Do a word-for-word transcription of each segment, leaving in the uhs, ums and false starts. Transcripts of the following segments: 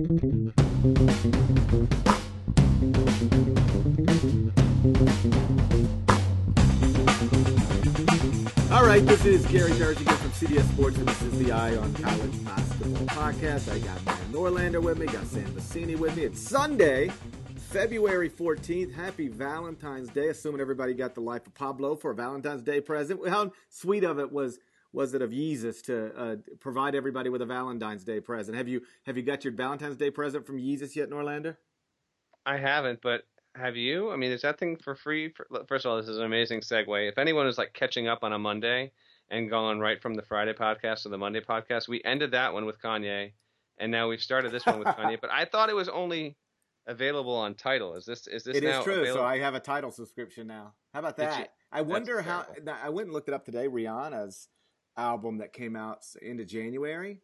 All right, this is Gary Darzigan from C B S Sports, and this is the Eye on College Basketball podcast. I got Matt Norlander with me, got Sam Vecini with me. It's Sunday, February fourteenth. Happy Valentine's Day, assuming everybody got the Life of Pablo for a Valentine's Day present. How sweet of it was was it of Yeezus to uh, provide everybody with a Valentine's Day present? Have you have you got your Valentine's Day present from Yeezus yet, Norlander? I haven't, but have you? I mean, is that thing for free? For, first of all, this is an amazing segue. If anyone is like catching up on a Monday and going right from the Friday podcast to the Monday podcast, we ended that one with Kanye, and now we've started this one with Kanye. But I thought it was only available on Tidal. Is this is this it now is true. available? So I have a Tidal subscription now. How about that? You, I wonder how. terrible. I went and looked it up today. Rihanna's album that came out into January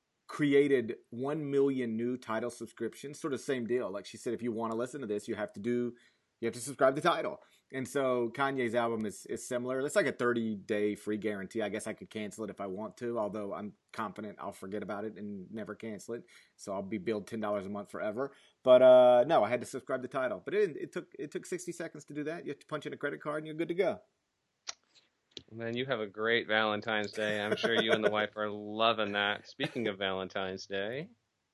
created one million new Tidal subscriptions. Sort of same deal. Like she said, if you want to listen to this, you have to do, you have to subscribe to Tidal. And so Kanye's album is, is similar. It's like a thirty day free guarantee. I guess I could cancel it if I want to, although I'm confident I'll forget about it and never cancel it. So I'll be billed ten dollars a month forever. But uh, no, I had to subscribe to Tidal. But it, it took it took sixty seconds to do that. You have to punch in a credit card and you're good to go. Man, you have a great Valentine's Day. I'm sure you and the wife are loving that. Speaking of Valentine's Day,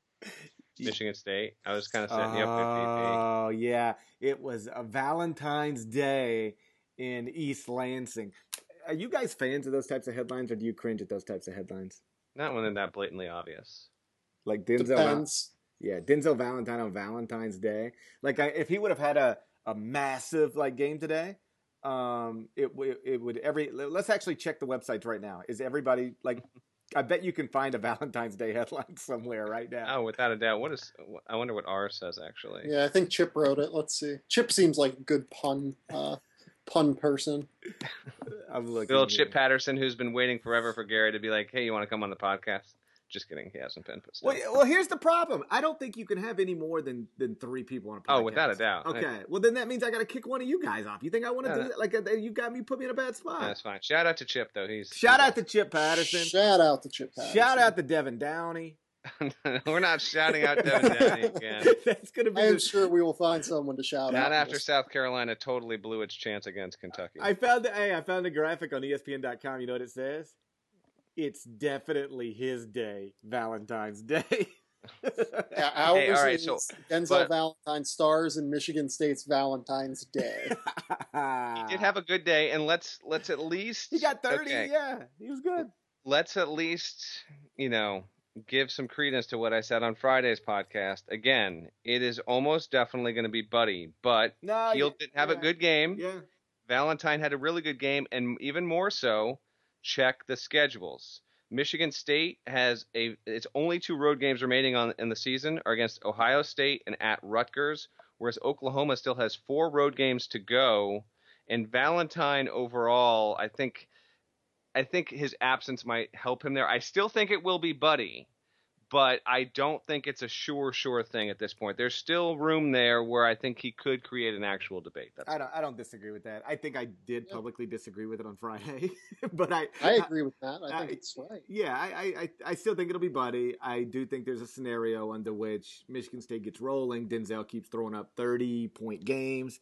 Michigan State. I was kind of setting you up there, V P. Oh, yeah. It was a Valentine's Day in East Lansing. Are you guys fans of those types of headlines, or do you cringe at those types of headlines? Not when they're that blatantly obvious. Like Denzel. Depends. Yeah, Denzel Valentine on Valentine's Day. Like, I, if he would have had a, a massive like game today, um, it, it it would every. Let's actually check the websites right now. Is everybody like? I bet you can find a Valentine's Day headline somewhere right now. Oh, without a doubt. What is? I wonder what R says actually. Yeah, I think Chip wrote it. Let's see. Chip seems like a good pun uh, pun person. I'm looking. Bill here. Chip Patterson, who's been waiting forever for Gary to be like, "Hey, you want to come on the podcast?" Just kidding. He hasn't been. But still. Well, well, here's the problem. I don't think you can have any more than, than three people on a podcast. Oh, without a doubt. Okay. I, well, then that means I got to kick one of you guys off. You think I want to No, do no. that? Like, uh, you got me, put me in a bad spot. That's fine. Shout out to Chip though. He's Shout he's out to Chip Patterson. Shout out to Chip Patterson. Shout out to Devin Downey. We're not shouting out Devin Downey again. That's going to be. I am the... sure we will find someone to shout Not out. after South Carolina totally blew its chance against Kentucky. I found the, hey, I found a graphic on E S P N dot com. You know what it says? It's definitely his day, Valentine's Day. Yeah, ours Hey, all right, is so- Denzel but- Valentine stars in Michigan State's Valentine's Day. He did have a good day, and let's let's at least He got thirty. okay, Yeah, he was good. let's at least you know give some credence to what I said on Friday's podcast. Again, it is almost definitely going to be Buddy, but No, Field yeah, did have yeah, a good game. Yeah. Valentine had a really good game, and even more so, check the schedules. Michigan State has a its only two road games remaining on in the season are against Ohio State and at Rutgers, whereas Oklahoma still has four road games to go. And Valentine overall, I think I think his absence might help him there. I still think it will be Buddy, but I don't think it's a sure, sure thing at this point. There's still room there where I think he could create an actual debate. That's I don't. I don't disagree with that. I think I did publicly disagree with it on Friday, but I. I agree with that. I think I- it's right. Yeah, I, I, I still think it'll be Buddy. I do think there's a scenario under which Michigan State gets rolling. Denzel keeps throwing up thirty point games,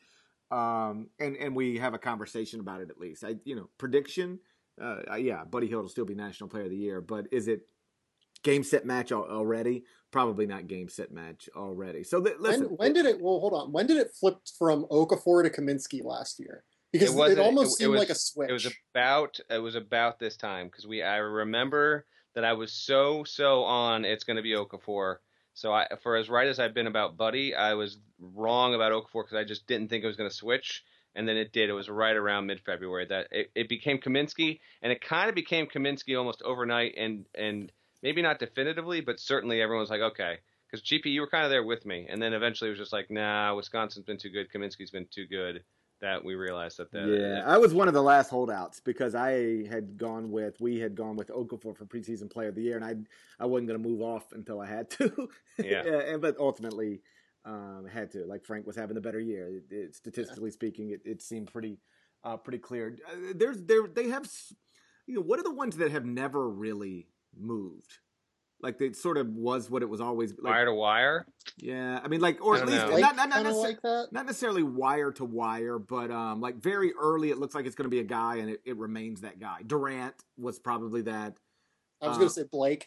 um, and and we have a conversation about it at least. I, you know, prediction. Uh, yeah, Buddy Hield will still be National Player of the Year, but is it game set match al- already? Probably not game set match already. So th- listen, When, when did it? Well, hold on. When did it flip from Okafor to Kaminsky last year? Because it, wasn't- almost it- it seemed was- like a switch. It was about it was about this time because we I remember that I was so so on it's going to be Okafor. So I for as right as I've been about Buddy, I was wrong about Okafor because I just didn't think it was going to switch, and then it did. It was right around mid February that it, it became Kaminsky, and it kind of became Kaminsky almost overnight, and and maybe not definitively, but certainly everyone was like, okay. Because G P, you were kind of there with me, and then eventually it was just like, nah, Wisconsin's been too good, Kaminsky's been too good. That we realized that. that yeah, I was one of the last holdouts because I had gone with we had gone with Okafor for preseason player of the year, and I I wasn't going to move off until I had to. Yeah. and, but ultimately um, had to. Like Frank was having the better year. It, it, statistically speaking, it, it seemed pretty uh, pretty clear. Uh, there's there they have, you know, what are the ones that have never really moved? Like it sort of was what it was always. Like, wire to wire. Yeah, I mean, like, or I at don't least know. not not, not, Kinda necessar- like that. not necessarily wire to wire, but um, like very early, it looks like it's going to be a guy, and it, it remains that guy. Durant was probably that. I was Uh, going to say Blake.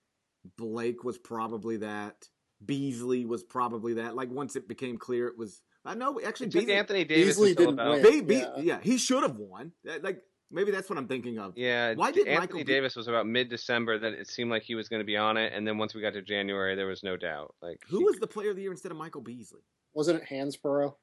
Blake was probably that. Beasley was probably that. Like once it became clear, it was. I know actually It took Beasley. Anthony Davis Beasley in didn't Philadelphia. win. Be, be, Yeah. yeah. he should have won. That- Like maybe that's what I'm thinking of. Yeah, Why did Anthony Michael Be- Davis was about mid-December that it seemed like he was going to be on it, and then once we got to January, there was no doubt. Like Who he- was the player of the year instead of Michael Beasley? Wasn't it Hansborough?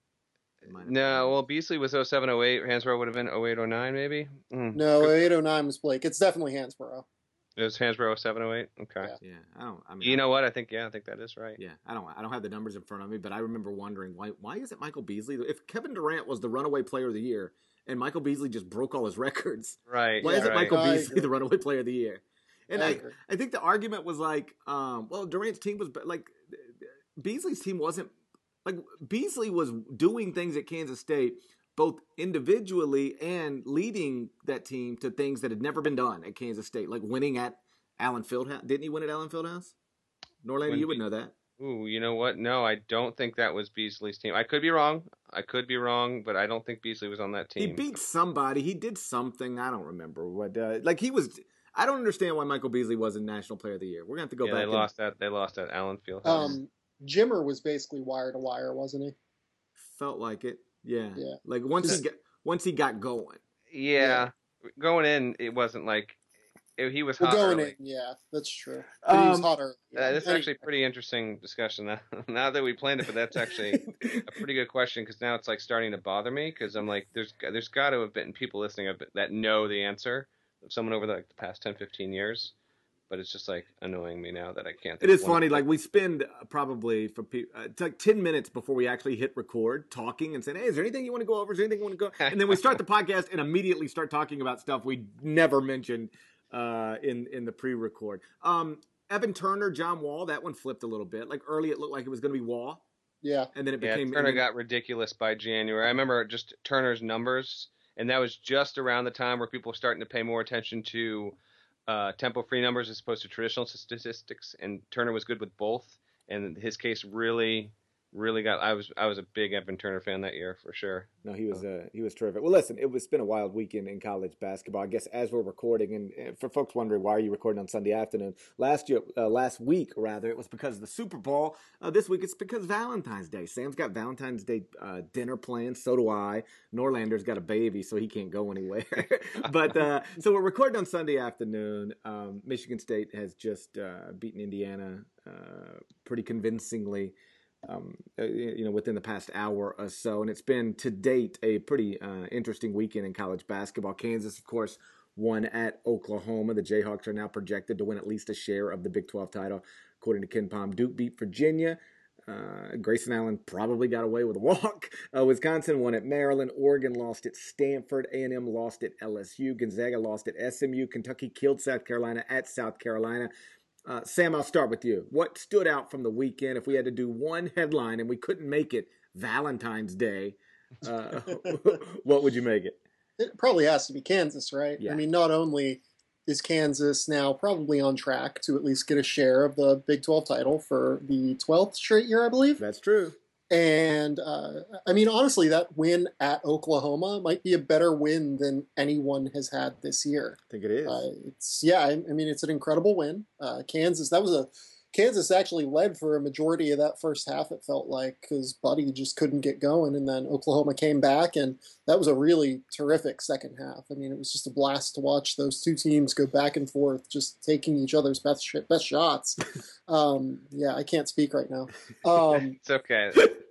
It might have No, been. well, Beasley was oh seven oh eight. Hansborough would have been oh eight oh nine, maybe. Mm. No, eight oh nine was Blake. It's definitely Hansborough. It was Hansborough oh seven oh eight. Okay. Yeah. Yeah, I don't. I mean, You I- know what? I think yeah, I think that is right. Yeah, I don't. I don't have the numbers in front of me, but I remember wondering why. Why is it Michael Beasley? If Kevin Durant was the runaway player of the year, and Michael Beasley just broke all his records, Right. why Yeah, is it right. Michael I Beasley agree. the runaway player of the year? And I I, agree. I think the argument was like, um, well, Durant's team was be- like, Beasley's team wasn't like Beasley was doing things at Kansas State, both individually and leading that team to things that had never been done at Kansas State, like winning at Allen Fieldhouse. Didn't he win at Allen Fieldhouse? Norlander, When you would Be- know that. Ooh, you know what? No, I don't think that was Beasley's team. I could be wrong. I could be wrong, but I don't think Beasley was on that team. He beat somebody. He did something. I don't remember what. Uh, like he was. I don't understand why Michael Beasley wasn't National Player of the Year. We're gonna have to go yeah, back. they and lost that. They lost at Allen Fieldhouse. Um, Jimmer was basically wire to wire, wasn't he? Felt like it. Yeah. Yeah. Like once he Just- got once he got going. yeah. Going in, it wasn't like it, he was Well, hot going early. in, yeah, that's true. But he was Um, hotter. Uh, that's actually a pretty interesting discussion now, now that we planned it, but that's actually a pretty good question because now it's like starting to bother me because I'm like, there's there's got to have been people listening that know the answer of someone over the, like the past ten, fifteen years, but it's just like annoying me now that I can't. It think is of one. funny. Like we spend uh, probably for pe- uh, it's like ten minutes before we actually hit record, talking and saying, "Hey, is there anything you want to go over? Is there anything you want to go?" And then we start the podcast and immediately start talking about stuff we never mentioned uh, in in the pre-record. Um, Evan Turner, John Wall, that one flipped a little bit. Like early, it looked like it was going to be Wall, Yeah, and then it Yeah, became Turner and then- got ridiculous by January. I remember just Turner's numbers, and that was just around the time where people were starting to pay more attention to uh, tempo-free numbers as opposed to traditional statistics. And Turner was good with both, and his case really, really got. I was I was a big Evan Turner fan that year for sure. No, he was uh, he was terrific. Well, listen, it was it's been a wild weekend in college basketball. I guess as we're recording, and, and for folks wondering why are you recording on Sunday afternoon, last year, uh, last week rather, it was because of the Super Bowl. Uh, this week it's because Valentine's Day. Sam's got Valentine's Day uh, dinner plans. So do I. Norlander's got a baby, so he can't go anywhere. but uh, so we're recording on Sunday afternoon. Um, Michigan State has just uh, beaten Indiana uh, pretty convincingly. Um, uh, you know, within the past hour or so, and it's been to date a pretty uh, interesting weekend in college basketball. Kansas, of course, won at Oklahoma. The Jayhawks are now projected to win at least a share of the Big twelve title, according to Ken Palm. Duke beat Virginia. Uh, Grayson Allen probably got away with a walk. Uh, Wisconsin won at Maryland. Oregon lost at Stanford. A and M lost at L S U. Gonzaga lost at S M U. Kentucky killed South Carolina at South Carolina. Uh, Sam, I'll start with you. What stood out from the weekend? If we had to do one headline and we couldn't make it Valentine's Day, uh, what would you make it? it probably has to be Kansas, right? Yeah. I mean, not only is Kansas now probably on track to at least get a share of the Big twelve title for the twelfth straight year, I believe. That's true. And, uh, I mean, honestly, that win at Oklahoma might be a better win than anyone has had this year. I think it is. Uh, it's yeah, I, I mean, it's an incredible win. Uh, Kansas, that was a Kansas actually led for a majority of that first half. It felt like because Buddy just couldn't get going, and then Oklahoma came back, and that was a really terrific second half. I mean, it was just a blast to watch those two teams go back and forth, just taking each other's best sh- best shots. Um, yeah, I can't speak right now. Um, It's okay.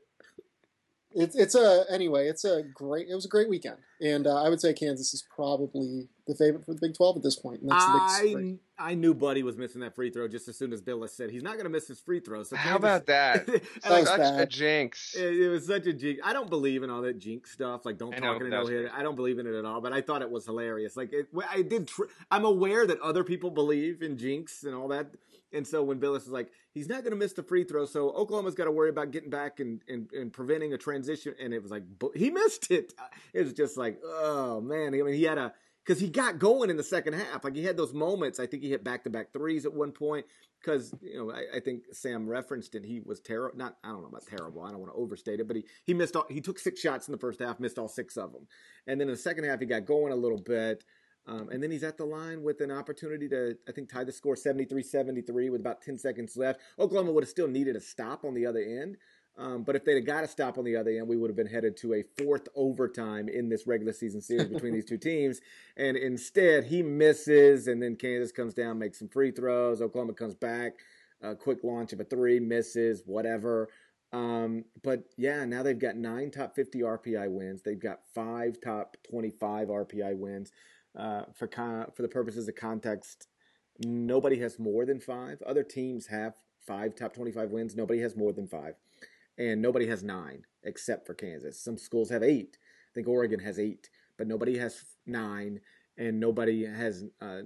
It's it's a anyway. It's a great. It was a great weekend, and uh, I would say Kansas is probably the favorite for the Big twelve at this point. And that's the big story. I I knew Buddy was missing that free throw just as soon as Billis said he's not going to miss his free throw. So How Kansas- about that? And That like, was Such bad. a jinx. It, it was such a jinx. I don't believe in all that jinx stuff. Like, don't I know, talk in a that no was hit. great. I don't believe in it at all. But I thought it was hilarious. Like, it, I did. Tr- I'm aware that other people believe in jinx and all that. And so when Billis was like, he's not going to miss the free throw, so Oklahoma's got to worry about getting back and, and, and preventing a transition. And it was like, bu- he missed it. It was just like, oh man. I mean, he had a because he got going in the second half. Like he had those moments. I think he hit back-to-back threes at one point because, you know, I, I think Sam referenced it. He was terrible. Not, I don't know about terrible. I don't want to overstate it, but he, he missed all, he took six shots in the first half, missed all six of them. And then in the second half, he got going a little bit. Um, and then he's at the line with an opportunity to, I think, tie the score seventy-three seventy-three with about ten seconds left. Oklahoma would have still needed a stop on the other end. Um, but if they'd have got a stop on the other end, we would have been headed to a fourth overtime in this regular season series between these two teams. And instead, he misses, and then Kansas comes down, makes some free throws. Oklahoma comes back, a quick launch of a three, misses, whatever. Um, but, yeah, now they've got nine top fifty R P I wins. They've got five top twenty-five R P I wins. Uh, for con- for the purposes of context, nobody has more than five. Other teams have five top twenty-five wins. Nobody has more than five. And nobody has nine except for Kansas. Some schools have eight. I think Oregon has eight, but nobody has nine, and nobody has, uh,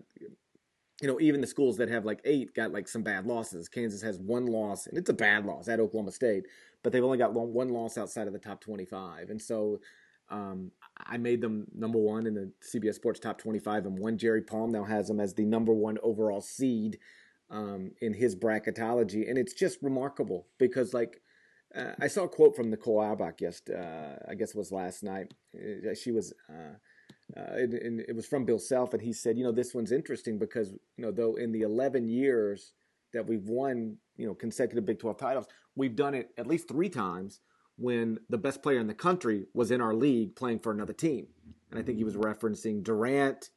you know, even the schools that have like eight got like some bad losses. Kansas has one loss, and it's a bad loss at Oklahoma State, but they've only got one, one loss outside of the top twenty-five. And so um, I made them number one in the C B S Sports Top twenty-five, and one Jerry Palm now has them as the number one overall seed um, in his bracketology. And it's just remarkable because, like, Uh, I saw a quote from Nicole Auerbach yesterday, uh, I guess it was last night. Uh, she was, uh, uh, and, and it was from Bill Self, and he said, you know, this one's interesting because, you know, though in the eleven years that we've won, you know, consecutive Big twelve titles, we've done it at least three times when the best player in the country was in our league playing for another team. And I think he was referencing Durant,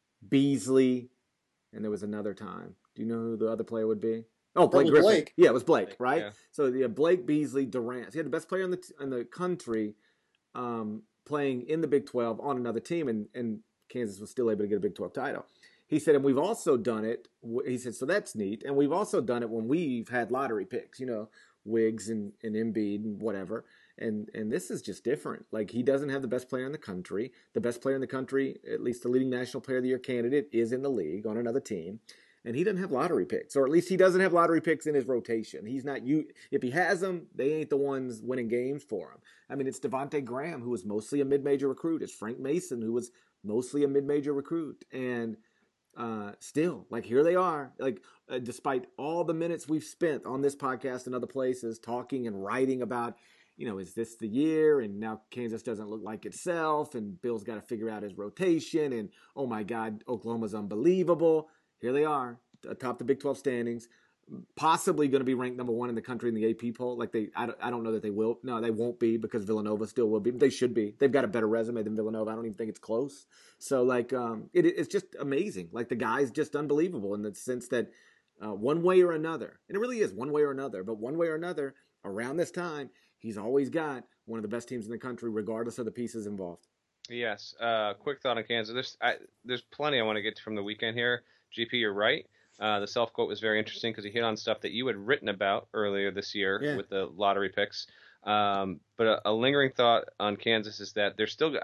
Beasley, and there was another time. Do you know who the other player would be? Oh, Blake Griffin. Blake. Yeah, it was Blake, right? Yeah. So yeah, Blake, Beasley, Durant. He had the best player in the in the country um, playing in the Big twelve on another team, and, and Kansas was still able to get a Big twelve title. He said, and we've also done it. He said, so that's neat. And we've also done it when we've had lottery picks, you know, Wiggs and, and Embiid and whatever. And and this is just different. Like, he doesn't have the best player in the country. The best player in the country, at least the leading National Player of the Year candidate, is in the league on another team. And he doesn't have lottery picks, or at least he doesn't have lottery picks in his rotation. He's not you. If he has them, they ain't the ones winning games for him. I mean, it's Devontae Graham, who was mostly a mid-major recruit. It's Frank Mason, who was mostly a mid-major recruit. And uh, still, like, here they are. Like, uh, despite all the minutes we've spent on this podcast and other places talking and writing about, you know, is this the year? And now Kansas doesn't look like itself, and Bill's got to figure out his rotation. And, oh, my God, Oklahoma's unbelievable. Here they are, atop the Big twelve standings, possibly going to be ranked number one in the country in the A P poll. Like they, I don't, I don't know that they will. No, they won't be because Villanova still will be. But they should be. They've got a better resume than Villanova. I don't even think it's close. So like, um, it, it's just amazing. Like the guy's just unbelievable in the sense that uh, one way or another, and it really is one way or another. But one way or another, around this time, he's always got one of the best teams in the country, regardless of the pieces involved. Yes. Uh, quick thought on Kansas. There's, I, there's plenty I want to get to from the weekend here. G P, you're right. Uh, the self-quote was very interesting because he hit on stuff that you had written about earlier this year yeah. with the lottery picks. Um, but a, a lingering thought on Kansas is that they're still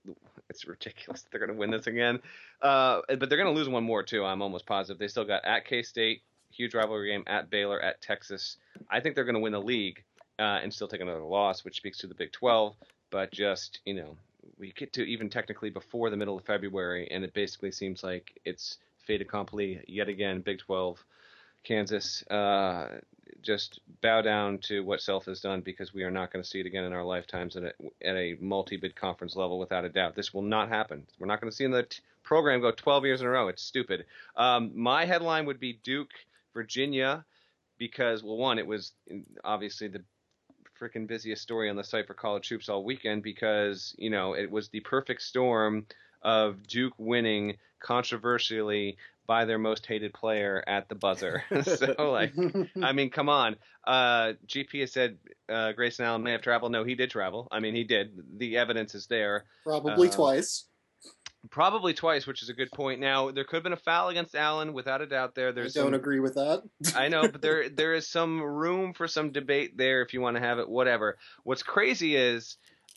– it's ridiculous that they're going to win this again. Uh, but they're going to lose one more too, I'm almost positive. They still got at K-State, huge rivalry game, at Baylor, at Texas. I think they're going to win the league uh, and still take another loss, which speaks to the Big twelve. But just, you know, we get to even technically before the middle of February, and it basically seems like it's – fait accompli yet again. Big twelve, Kansas, uh, just bow down to what Self has done because we are not going to see it again in our lifetimes at a, at a multi-bid conference level without a doubt. This will not happen. We're not going to see the t- program go twelve years in a row. It's stupid. Um, my headline would be Duke, Virginia, because, well, one, it was obviously the freaking busiest story on the site for college hoops all weekend because, you know, it was the perfect storm of Duke winning controversially by their most hated player at the buzzer. So, like, I mean, come on. Uh, G P has said uh, Grayson Allen may have traveled. No, he did travel. I mean, he did. The evidence is there. Probably uh, twice. Probably twice, which is a good point. Now, there could have been a foul against Allen, without a doubt. There, there's I don't some, agree with that. I know, but there there is some room for some debate there if you want to have it. Whatever. What's crazy is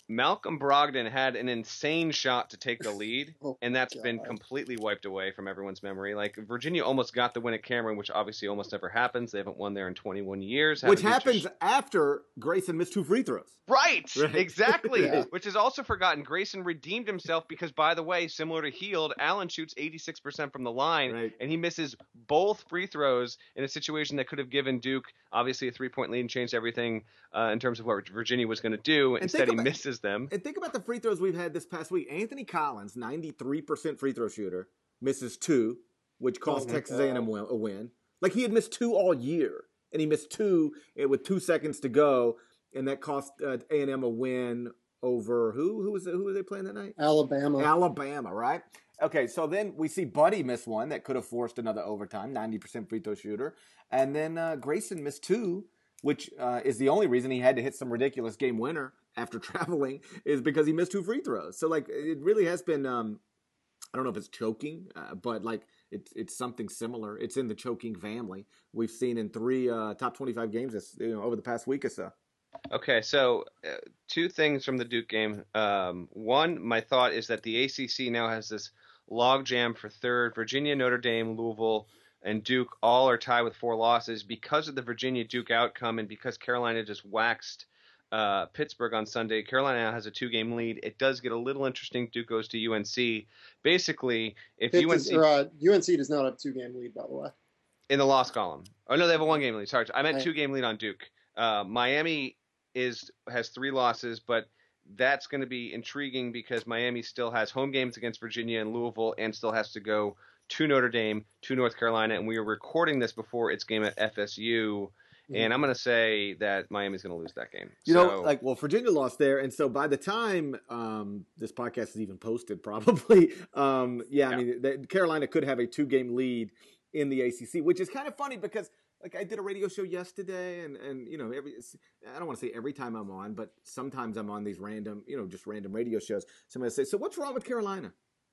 Malcolm Brogdon had an insane shot to take the lead, oh, and that's God. been completely wiped away from everyone's memory. Like, Virginia almost got the win at Cameron, which obviously almost never happens. They haven't won there in twenty-one years. Which Haven't happens sh- after Grayson missed two free throws. Right, Right. exactly. Yeah. Which is also forgotten. Grayson redeemed himself because, by the way, similar to Heald, Allen shoots eighty-six percent from the line, Right. and he misses both free throws in a situation that could have given Duke, obviously, a three-point lead and changed everything uh, in terms of what Virginia was going to do. And Instead, he about, misses them. And think about the free throws we've had this past week. Anthony Collins, ninety-three percent free throw shooter, misses two, which cost Oh Texas God. A and M a win. Like, he had missed two all year, and he missed two with two seconds to go, and that cost uh, A and M a win over who? Who was it? Who were they playing that night? Alabama. Alabama, right? Okay, so then we see Buddy miss one that could have forced another overtime, ninety percent free throw shooter. And then uh, Grayson missed two, which uh, is the only reason he had to hit some ridiculous game winner after traveling, is because he missed two free throws. So, like, it really has been, um, I don't know if it's choking, uh, but, like, it's it's something similar. It's in the choking family. We've seen in three uh, top twenty-five games this, you know, over the past week or so. Okay, so uh, two things from the Duke game. Um, one, my thought is that the A C C now has this logjam for third. Virginia, Notre Dame, Louisville, and Duke all are tied with four losses because of the Virginia-Duke outcome and because Carolina just waxed uh, Pittsburgh on Sunday. Carolina now has a two-game lead. It does get a little interesting. Duke goes to U N C. Basically, if It U N C... does, or, uh, U N C does not have a two-game lead, by the way. In the loss column. Oh, no, they have a one-game lead. Sorry, I meant Right. two-game lead on Duke. Uh, Miami is has three losses, but that's going to be intriguing because Miami still has home games against Virginia and Louisville and still has to go to Notre Dame, to North Carolina, and we are recording this before its game at F S U, Mm-hmm. and I'm going to say that Miami's going to lose that game. You so, know, like, well, Virginia lost there, and so by the time um, this podcast is even posted, probably, um, yeah, I Yeah. mean, the, Carolina could have a two-game lead in the A C C, which is kind of funny because, like, I did a radio show yesterday, and, and you know, every I don't want to say every time I'm on, but sometimes I'm on these random, you know, just random radio shows. Somebody say, so what's wrong with Carolina?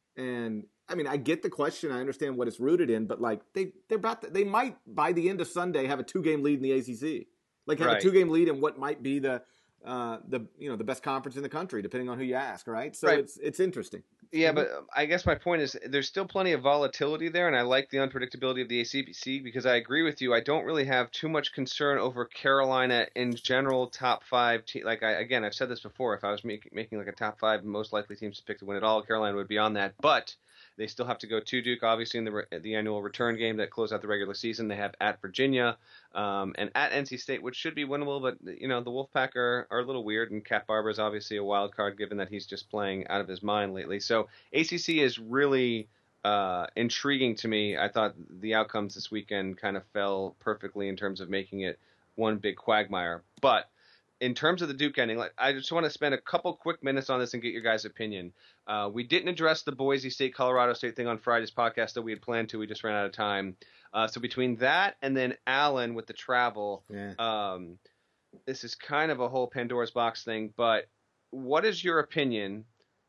And I mean, I get the question. I understand what it's rooted in, but like they they're about to, they might by the end of Sunday have a two game lead in the A C C, like have Right. a two game lead in what might be the uh, the you know the best conference in the country, depending on who you ask. Right, so Right. it's it's interesting. Yeah, but I guess my point is there's still plenty of volatility there, and I like the unpredictability of the A C C because I agree with you. I don't really have too much concern over Carolina in general, top five. Te- like, I again, I've said this before. If I was make, making like a top five most likely teams to pick to win it all, Carolina would be on that. But they still have to go to Duke, obviously, in the re- the annual return game that closed out the regular season. They have at Virginia um, and at N C State, which should be winnable. But, you know, the Wolfpack are, are a little weird, and Cat Barber is obviously a wild card given that he's just playing out of his mind lately. So A C C is really uh, intriguing to me. I thought the outcomes this weekend kind of fell perfectly in terms of making it one big quagmire. But in terms of the Duke ending, like, I just want to spend a couple quick minutes on this and get your guys' opinion. Uh, we didn't address the Boise State, Colorado State thing on Friday's podcast that we had planned to. We just ran out of time. Uh, so between that and then Allen with the travel, Yeah. um, this is kind of a whole Pandora's box thing. But what is your opinion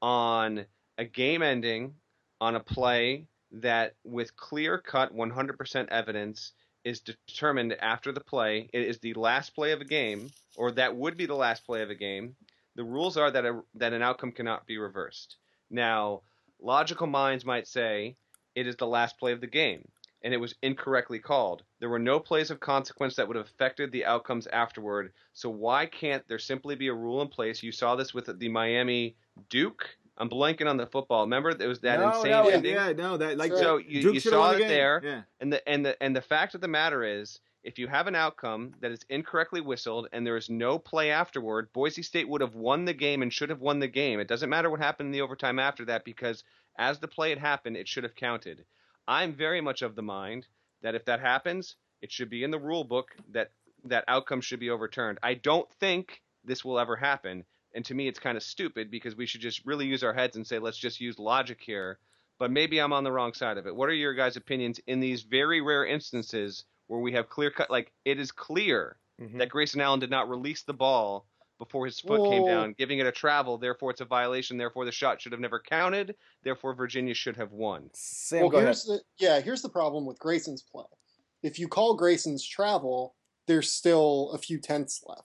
on a game ending on a play that with clear-cut one hundred percent evidence is determined after the play? It is the last play of a game, or that would be the last play of a game. The rules are that a, that an outcome cannot be reversed. Now, logical minds might say it is the last play of the game, and it was incorrectly called. There were no plays of consequence that would have affected the outcomes afterward, so why can't there simply be a rule in place? You saw this with the Miami Duke. I'm blanking on the football. Remember, there was that no, insane no, ending. yeah, no, that like So you, Duke you should've won saw the it game. there, Yeah. and the and the and the fact of the matter is, if you have an outcome that is incorrectly whistled and there is no play afterward, Boise State would have won the game and should have won the game. It doesn't matter what happened in the overtime after that because as the play had happened, it should have counted. I'm very much of the mind that if that happens, it should be in the rule book that that outcome should be overturned. I don't think this will ever happen. And to me, it's kind of stupid because we should just really use our heads and say, let's just use logic here. But maybe I'm on the wrong side of it. What are your guys' opinions in these very rare instances where we have clear cut, like it is clear Mhm. that Grayson Allen did not release the ball before his foot Whoa. came down, giving it a travel. Therefore, it's a violation. Therefore, the shot should have never counted. Therefore, Virginia should have won. Sam, well, go ahead. here's the yeah. Here's the problem with Grayson's play. If you call Grayson's travel, there's still a few tenths left.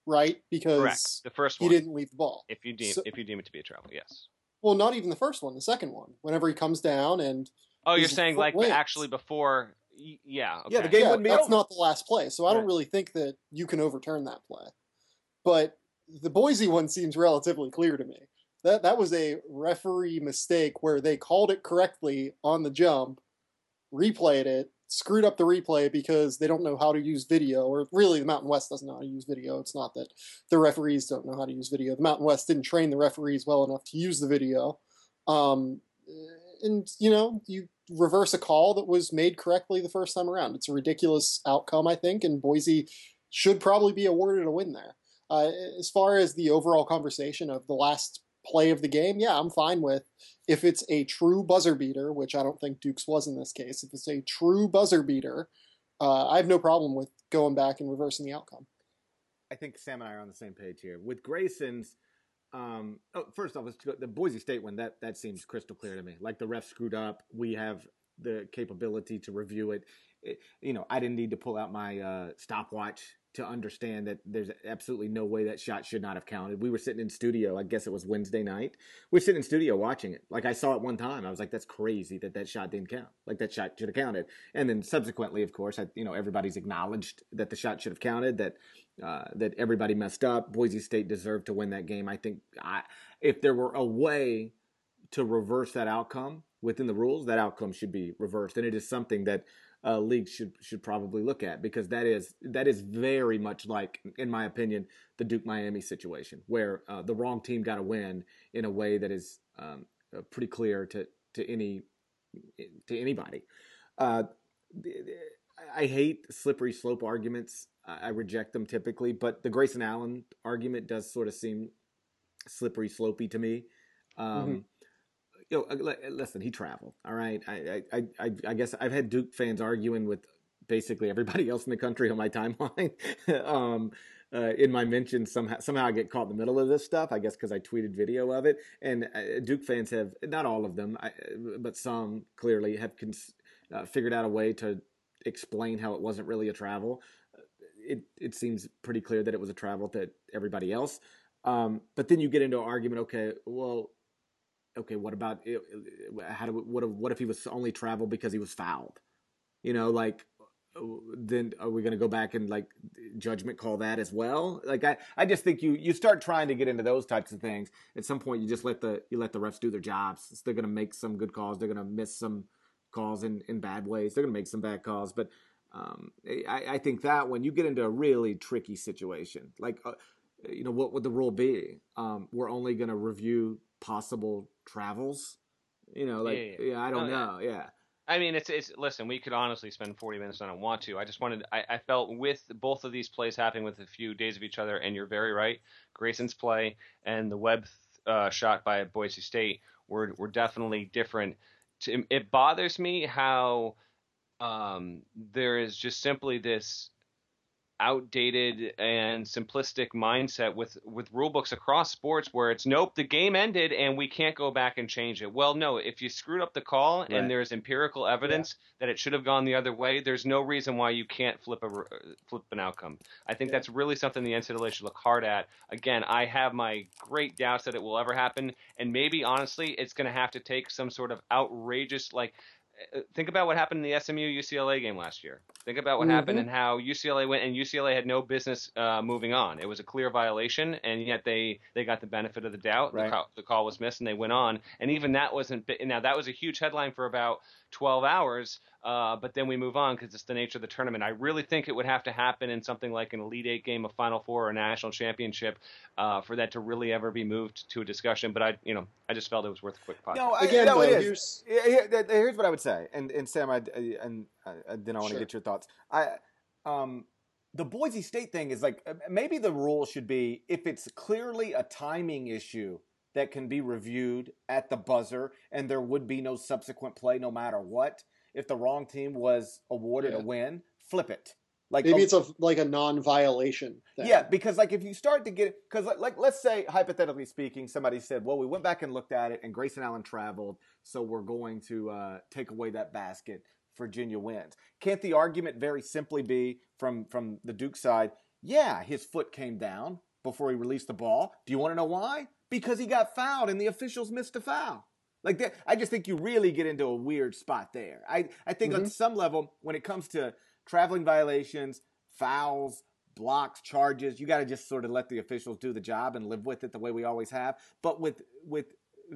right? Because Correct. The first he one. didn't leave the ball. If you deem so, if you deem it to be a travel, yes. Well, not even the first one, the second one. Whenever he comes down and oh, you're saying like lands. actually before, yeah, okay. yeah, the game yeah, wouldn't be that's over. not the last play, so I don't right. really think that you can overturn that play. But the Boise one seems relatively clear to me. That that was a referee mistake where they called it correctly on the jump, replayed it, screwed up the replay because they don't know how to use video, or really the Mountain West doesn't know how to use video. It's not that the referees don't know how to use video. The Mountain West didn't train the referees well enough to use the video. Um, and, you know, you reverse a call that was made correctly the first time around. It's a ridiculous outcome, I think, and Boise should probably be awarded a win there. Uh, as far as the overall conversation of the last play of the game, yeah, I'm fine with if it's a true buzzer beater, which I don't think Duke's was in this case. If it's a true buzzer beater, uh, I have no problem with going back and reversing the outcome. I think Sam and I are on the same page here. With Grayson's, um, oh, first off, the Boise State one, that, that seems crystal clear to me. Like the ref screwed up. We have the capability to review it. it you know, I didn't need to pull out my uh, stopwatch to understand that there's absolutely no way that shot should not have counted. We were sitting in studio, I guess it was Wednesday night. We were sitting in studio watching it. Like I saw it one time. I was like, that's crazy that that shot didn't count. Like that shot should have counted. And then subsequently, of course, I, you know, everybody's acknowledged that the shot should have counted, that uh, that everybody messed up. Boise State deserved to win that game. I think I, if there were a way to reverse that outcome within the rules, that outcome should be reversed. And it is something that Uh, leagues should should probably look at, because that is that is very much like, in my opinion, the Duke Miami situation, where uh, the wrong team got a win in a way that is um, uh, pretty clear to to any to anybody. Uh, I hate slippery slope arguments. I reject them typically, but the Grayson Allen argument does sort of seem slippery slopey to me. Um, mm-hmm. You know, listen, he traveled. All right. I, I, I, I guess I've had Duke fans arguing with basically everybody else in the country on my timeline. um, uh, in my mentions, somehow, somehow I get caught in the middle of this stuff, I guess, because I tweeted video of it. And uh, Duke fans have, not all of them, I, but some clearly have cons- uh, figured out a way to explain how it wasn't really a travel. It, it seems pretty clear that it was a travel to everybody else. Um, but then you get into an argument. Okay, well, Okay, what about how do we, what if, what if he was only traveled because he was fouled? You know, like then are we going to go back and like judgment call that as well? Like I, I just think you you start trying to get into those types of things. At some point, you just let the you let the refs do their jobs. They're going to make some good calls. They're going to miss some calls in, in bad ways. They're going to make some bad calls. But um, I, I think that when you get into a really tricky situation, like uh, you know, what would the rule be? Um, we're only going to review possible travels, you know, like, yeah, yeah. yeah I don't oh, know. Yeah. yeah. I mean, it's, it's, listen, we could honestly spend forty minutes on it. I don't want to. I just wanted, I, I felt with both of these plays happening with a few days of each other, and you're very right. Grayson's play and the Webb uh, shot by Boise State were, were definitely different. It bothers me how um, there is just simply this outdated and simplistic mindset with with rule books across sports where it's nope, the game ended and we can't go back and change it. Well, no, if you screwed up the call right. and there's empirical evidence yeah. that it should have gone the other way, there's no reason why you can't flip a flip an outcome. I think yeah. that's really something the N C double A should look hard at. Again, I have my great doubts that it will ever happen, and maybe honestly it's going to have to take some sort of outrageous, like, think about what happened in the S M U U C L A game last year. Think about what mm-hmm. happened and how U C L A went, and U C L A had no business uh, moving on. It was a clear violation, and yet they, they got the benefit of the doubt. Right. The, call, the call was missed, and they went on. And even that wasn't – now, that was a huge headline for about twelve hours, uh, but then we move on because it's the nature of the tournament. I really think it would have to happen in something like an Elite Eight game, a Final Four, or a national championship uh, for that to really ever be moved to a discussion. But I, you know, I just felt it was worth a quick podcast. No, I, Again, no, it is. Here's, here's what I would say, and and Sam, I, and uh, then I want to sure. get your thoughts. I, um, the Boise State thing is like maybe the rule should be if it's clearly a timing issue that can be reviewed at the buzzer, and there would be no subsequent play no matter what. If the wrong team was awarded yeah. a win, flip it. Like maybe oh, it's a like a non-violation thing. Yeah, because like if you start to get because like, like let's say hypothetically speaking, somebody said, well, we went back and looked at it, and Grayson Allen traveled, so we're going to uh, take away that basket. Virginia wins. Can't the argument very simply be from from the Duke side? Yeah, his foot came down before he released the ball. Do you want to know why? Because he got fouled and the officials missed a foul. Like that, I just think you really get into a weird spot there. I, I think mm-hmm. on some level, when it comes to traveling violations, fouls, blocks, charges, you got to just sort of let the officials do the job and live with it the way we always have. But with with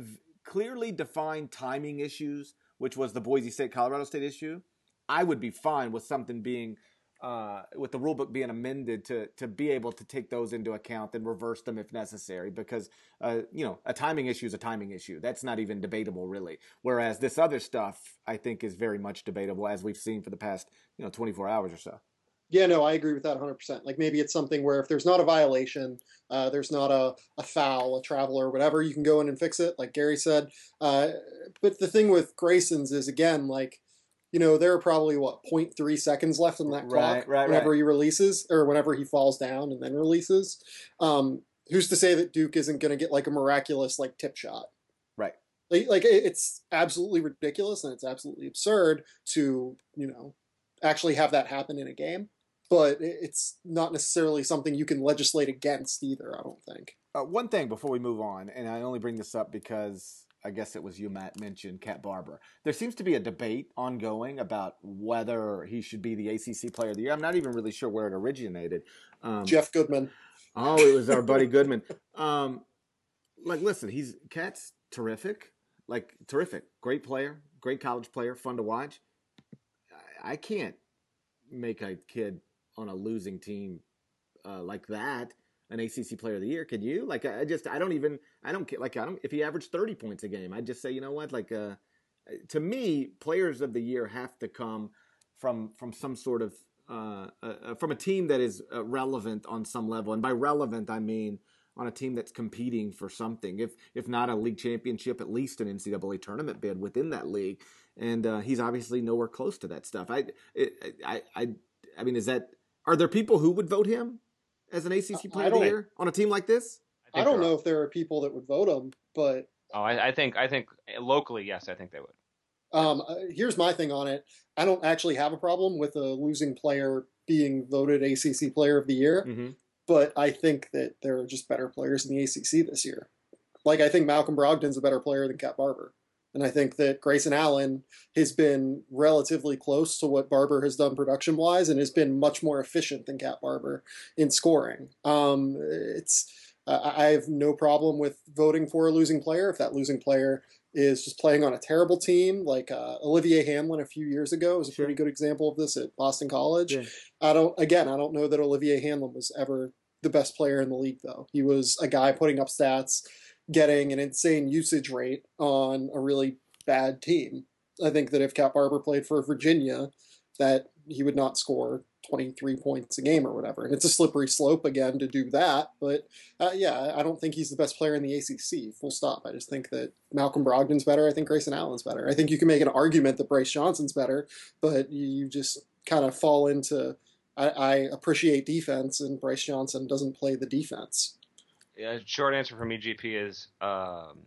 clearly defined timing issues, which was the Boise State Colorado State issue, I would be fine with something being uh, with the rule book being amended to to be able to take those into account and reverse them if necessary, because uh, you know, a timing issue is a timing issue. That's not even debatable, really. Whereas this other stuff, I think, is very much debatable, as we've seen for the past you know twenty-four hours or so. Yeah, no, I agree with that one hundred percent. Like maybe it's something where if there's not a violation, uh, there's not a, a foul, a travel, or whatever, you can go in and fix it, like Gary said. Uh, but the thing with Grayson's is, again, like, you know, there are probably, what, zero point three seconds left on that clock right, right, whenever right. he releases, or whenever he falls down and then releases. Um, who's to say that Duke isn't going to get, like, a miraculous, like, tip shot? Right. Like, like, it's absolutely ridiculous and it's absolutely absurd to, you know, actually have that happen in a game. But it's not necessarily something you can legislate against either, I don't think. Uh, one thing before we move on, and I only bring this up because I guess it was you, Matt, mentioned Cat Barber. There seems to be a debate ongoing about whether he should be the A C C Player of the Year. I'm not even really sure where it originated. Um, Jeff Goodman. Oh, it was our buddy Goodman. Um, like, listen, he's Cat's terrific. Like, terrific. Great player. Great college player. Fun to watch. I, I can't make a kid on a losing team uh, like that an A C C Player of the Year. Could you? Like, I just, I don't even, I don't like, I don't, if he averaged thirty points a game, I'd just say, you know what, like, uh, to me, Players of the Year have to come from, from some sort of, uh, uh, from a team that is uh, relevant on some level. And by relevant, I mean on a team that's competing for something. If, if not a league championship, at least an N C double A tournament bid within that league. And uh, he's obviously nowhere close to that stuff. I, it, I, I, I mean, is that, are there people who would vote him as an A C C Player of the Year on a team like this? I, I don't know if there are people that would vote him, but oh, I, I think I think locally, yes, I think they would. Um, here's my thing on it. I don't actually have a problem with a losing player being voted A C C Player of the Year, mm-hmm. but I think that there are just better players in the A C C this year. Like, I think Malcolm Brogdon's a better player than Cat Barber. And I think that Grayson Allen has been relatively close to what Barber has done production-wise and has been much more efficient than Cat Barber in scoring. Um, it's uh, I have no problem with voting for a losing player if that losing player is just playing on a terrible team, like uh, Olivier Hamlin a few years ago was a sure. pretty good example of this at Boston College. Yeah. I don't, again, I don't know that Olivier Hamlin was ever the best player in the league, though. He was a guy putting up stats, getting an insane usage rate on a really bad team. I think that if Cat Barber played for Virginia, that he would not score twenty-three points a game or whatever. And it's a slippery slope again to do that. But uh, yeah, I don't think he's the best player in the A C C, full stop. I just think that Malcolm Brogdon's better. I think Grayson Allen's better. I think you can make an argument that Bryce Johnson's better, but you just kind of fall into, I, I appreciate defense and Bryce Johnson doesn't play the defense. Yeah, short answer from me, G P, is um,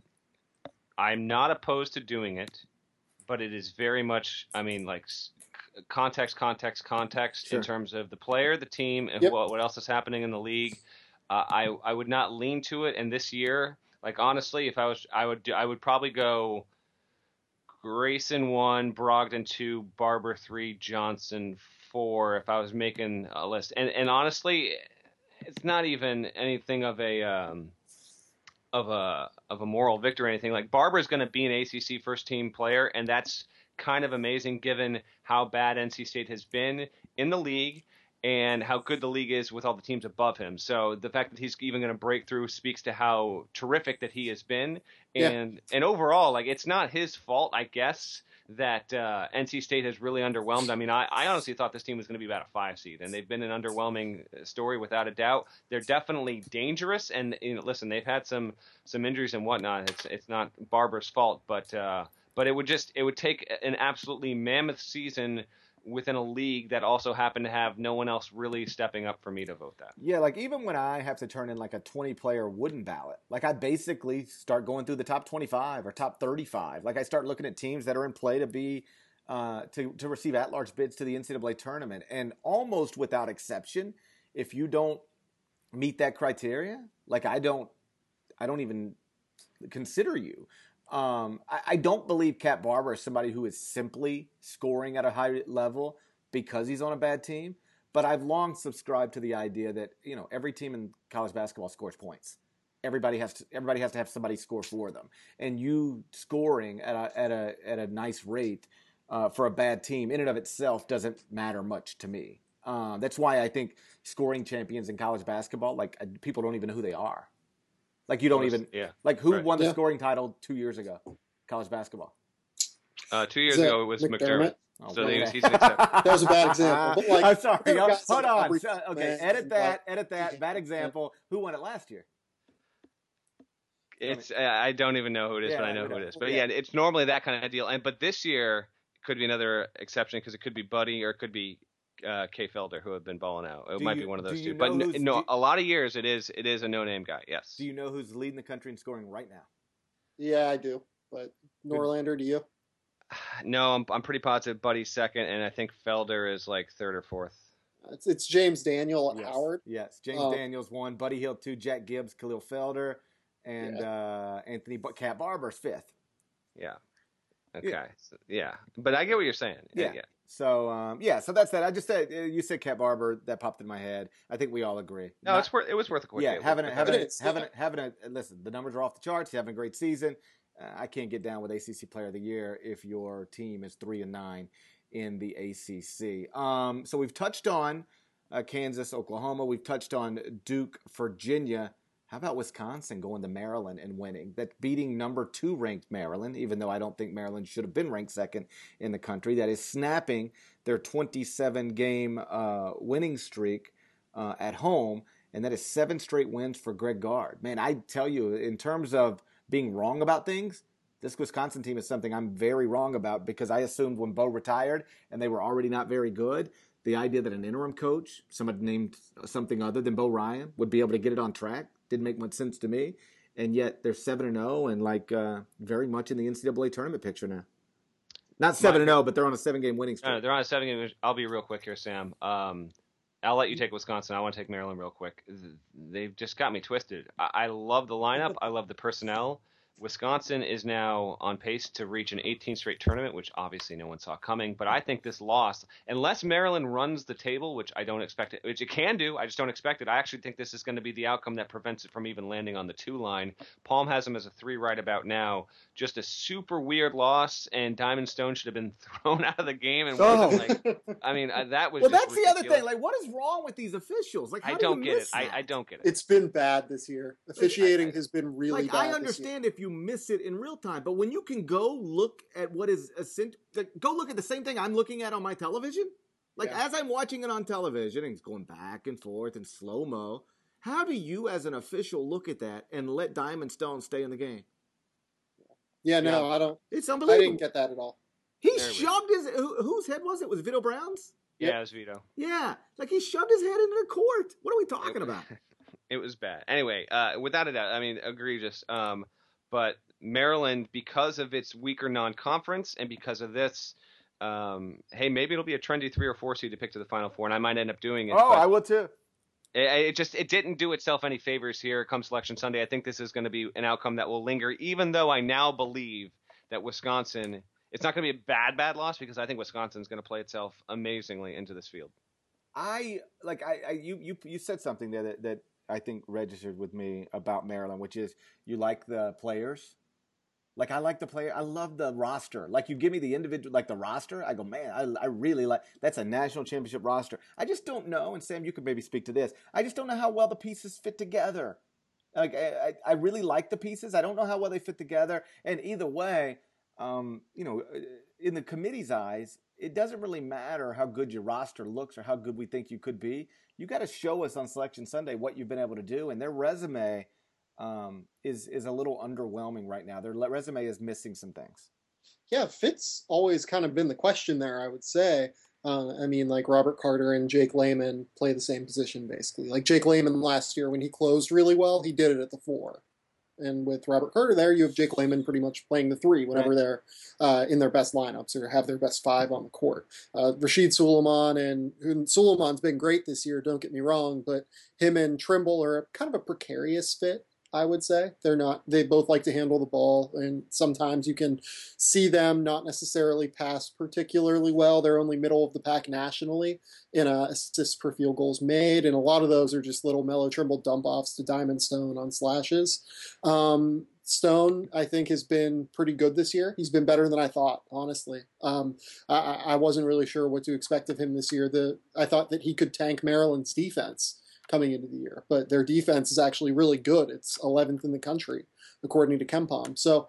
I'm not opposed to doing it, but it is very much, I mean, like context, context, context sure. in terms of the player, the team, and Yep. what, what else is happening in the league. Uh, I I would not lean to it. And this year, like honestly, if I was, I would do, I would probably go Grayson one, Brogdon two, Barber three, Johnson four. If I was making a list, and and honestly, it's not even anything of a um, of a of a moral victory or anything. Like Barber's going to be an A C C first team player, and that's kind of amazing given how bad N C State has been in the league and how good the league is with all the teams above him. So the fact that he's even going to break through speaks to how terrific that he has been. And yeah. and overall, like it's not his fault, I guess, that uh, N C State has really underwhelmed. I mean, I, I honestly thought this team was going to be about a five seed, and they've been an underwhelming story without a doubt. They're definitely dangerous, and you know, listen, they've had some some injuries and whatnot. It's it's not Barber's fault, but uh, but it would just it would take an absolutely mammoth season within a league that also happened to have no one else really stepping up for me to vote that. Yeah, like even when I have to turn in like a twenty-player wooden ballot, like I basically start going through the top twenty-five or top thirty-five. Like I start looking at teams that are in play to be uh, to to receive at-large bids to the N C double A tournament, and almost without exception, if you don't meet that criteria, like I don't, I don't even consider you. Um, I, I don't believe Cat Barber is somebody who is simply scoring at a high level because he's on a bad team. But I've long subscribed to the idea that, you know, every team in college basketball scores points. Everybody has to, everybody has to have somebody score for them. And you scoring at a, at a, at a nice rate uh, for a bad team in and of itself doesn't matter much to me. Uh, that's why I think scoring champions in college basketball, like people don't even know who they are. Like you don't even, yeah. like who Right. won the Yeah. scoring title two years ago, college basketball? Uh, two years Is that ago, it was McDermott? McDermott. Oh, So okay. he's, he's an exception. That was a bad example. But like, I'm sorry. there are Yo, guys hold like on. Aubrey So- okay, Johnson, edit that. like- Edit that. Bad example. Who won it last year? It's uh, I don't even know who it is, Yeah, but I know we who it know. is. But Yeah. yeah, it's normally that kind of deal. And but this year could be another exception because it could be Buddy or it could be uh, Kay Felder who have been balling out. It Do might you- be one of do those you two. But know n- who's- no, do- a lot of years it is it is a no name guy. Yes. Do you know who's leading the country in scoring right now? Yeah, I do. But Norlander, do you? No, I'm I'm pretty positive Buddy's second, and I think Felder is like third or fourth. It's, it's James Daniel at Yes. Howard. Yes. James Um, Daniels one. Buddy Hield two. Jack Gibbs, Khalil Felder, and uh, Anthony B- Cat Barber's fifth. Yeah. Okay. So, yeah. But I get what you're saying. Yeah. Yeah. yeah. So um, yeah. So that's that. I just said uh, you said Cat Barber. That popped in my head. I think we all agree. No, Not- it's worth it was worth a quick. Yeah, hit. having a, Worth having It a, is, having yeah. a, having a listen. The numbers are off the charts. You're having a great season. Uh, I can't get down with A C C Player of the Year if your team is three and nine in the A C C. Um, so we've touched on uh, Kansas, Oklahoma. We've touched on Duke, Virginia. How about Wisconsin going to Maryland and winning? That beating number two ranked Maryland, even though I don't think Maryland should have been ranked second in the country. That is snapping their twenty-seven game uh, winning streak uh, at home, and that is seven straight wins for Greg Gard. Man, I tell you, in terms of being wrong about things, this Wisconsin team is something I'm very wrong about because I assumed when Bo retired and they were already not very good, the idea that an interim coach, somebody named something other than Bo Ryan, would be able to get it on track didn't make much sense to me. And yet they're seven and oh and like uh, very much in the N C double A tournament picture now. Not seven and oh, but they're on a seven-game winning No, no, streak. they're on a seven game. I'll be real quick here, Sam. Um, I'll let you take Wisconsin. I want to take Maryland real quick. They've just got me twisted. I, I love the lineup. I love the personnel. Wisconsin is now on pace to reach an eighteenth straight tournament, which obviously no one saw coming. But I think this loss, unless Maryland runs the table, which I don't expect it, which it can do, I just don't expect it. I actually think this is going to be the outcome that prevents it from even landing on the two line. Palm has them as a three right about now. Just a super weird loss, and Diamond Stone should have been thrown out of the game. And wasn't like, I mean, uh, that was. Well, just that's the other ridiculous. thing. Like, what is wrong with these officials? Like, how I do don't you get it. miss I, that? I don't get it. It's been bad this year. Officiating I- has been really Like, bad. I this year. understand if you miss it in real time, but when you can go look at what is essen- like, go look at the same thing I'm looking at on my television, like Yeah. as I'm watching it on television and it's going back and forth in slow mo. How do you, as an official, look at that and let Diamond Stone stay in the game? Yeah, no, Yeah. I don't. It's I unbelievable. didn't get that at all. He Very weird. shoved his who, whose head was it? Was it Vito Brown's? Yeah, it was Vito. Yeah, like he shoved his head into the court. What are we talking about? It was bad. Anyway, uh, without a doubt, I mean, egregious. Um, but Maryland, because of its weaker non-conference and because of this, um, hey, maybe it'll be a trendy three or four seed to pick to the Final Four, and I might end up doing it. Oh, but I would too. it, it just it didn't do itself any favors here come Selection Sunday. I think this is going to be an outcome that will linger, even though I now believe that Wisconsin. It's not going to be a bad, bad loss because I think Wisconsin's going to play itself amazingly into this field. I like I, I you you you said something there that, that I think registered with me about Maryland, which is you like the players. Like I like the player. I love the roster. Like you give me the individual, like the roster. I go, man, I, I really like. That's a national championship roster. I just don't know. And Sam, you could maybe speak to this. I just don't know how well the pieces fit together. Like I, I really like the pieces. I don't know how well they fit together. And either way, um, you know, in the committee's eyes, it doesn't really matter how good your roster looks or how good we think you could be. You got to show us on Selection Sunday what you've been able to do. And their resume um, is is a little underwhelming right now. Their resume is missing some things. Yeah, fit's always kind of been the question there, I would say. Uh, I mean, like Robert Carter and Jake Layman play the same position, basically. Like Jake Layman last year, when he closed really well, he did it at the four. And with Robert Carter there, you have Jake Layman pretty much playing the three whenever right. they're uh, in their best lineups or have their best five on the court. Uh, Rashid Suleiman, and, and Suleiman's been great this year, don't get me wrong, but him and Trimble are kind of a precarious fit. I would say they're not, they both like to handle the ball, and sometimes you can see them not necessarily pass particularly well. They're only middle of the pack nationally in uh, assists per field goals made, and a lot of those are just little Melo Trimble dump offs to Diamond Stone on slashes. Um, Stone, I think, has been pretty good this year. He's been better than I thought, honestly. Um, I, I wasn't really sure what to expect of him this year. The I thought that he could tank Maryland's defense coming into the year, but their defense is actually really good. It's eleventh in the country, according to KenPom. So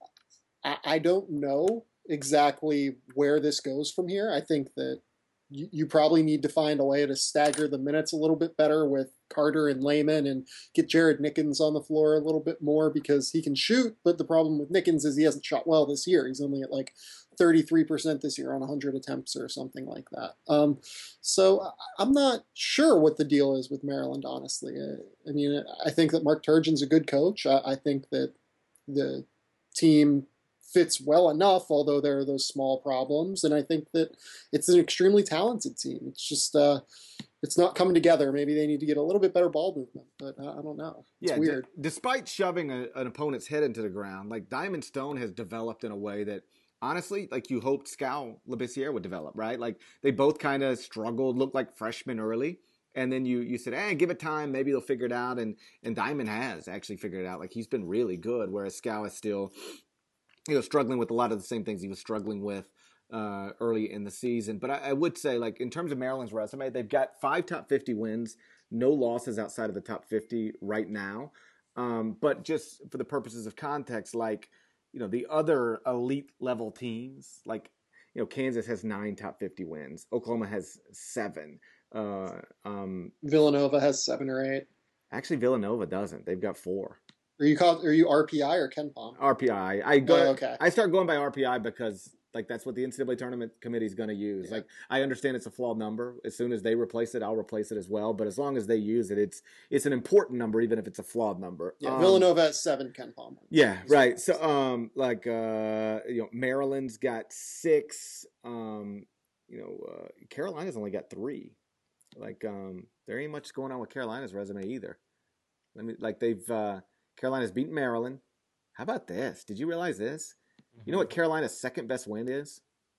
I, I don't know exactly where this goes from here. I think that you, you probably need to find a way to stagger the minutes a little bit better with Carter and Layman, and get Jared Nickens on the floor a little bit more, because he can shoot, but the problem with Nickens is he hasn't shot well this year. He's only at like thirty-three percent this year on one hundred attempts or something like that. Um, so I'm not sure what the deal is with Maryland, honestly. I, I mean, I think that Mark Turgeon's a good coach. I, I think that the team fits well enough, although there are those small problems. And I think that it's an extremely talented team. It's just, uh, it's not coming together. Maybe they need to get a little bit better ball movement, but uh, I don't know. It's yeah, weird. D- despite shoving a, an opponent's head into the ground, like Diamond Stone has developed in a way that, honestly, like you hoped Scal Labissiere would develop, right? Like they both kind of struggled, looked like freshmen early. And then you you said, hey, give it time. Maybe they'll figure it out. And and Diamond has actually figured it out. Like he's been really good, whereas Scal is still, you know, struggling with a lot of the same things he was struggling with uh, early in the season. But I, I would say, like, in terms of Maryland's resume, they've got five top fifty wins, no losses outside of the top fifty right now. Um, but just for the purposes of context, like, you know, the other elite level teams, like, you know, Kansas has nine top fifty wins. Oklahoma has seven. Uh, um, Villanova has seven or eight. Actually, Villanova doesn't. They've got four. Are you called? Are you R P I or KenPom? R P I. I go. Oh, okay. I start going by R P I because like that's what the N C double A tournament committee is going to use. Yeah. Like I understand it's a flawed number. As soon as they replace it, I'll replace it as well. But as long as they use it, it's it's an important number, even if it's a flawed number. Yeah, um, Villanova has seven. KenPom. Yeah, right. So um, like uh, you know, Maryland's got six. Um, you know, uh, Carolina's only got three. Like um, there ain't much going on with Carolina's resume either. Let me like they've. Uh, Carolina's beaten Maryland. How about this? Did you realize this? You know what Carolina's second best win is?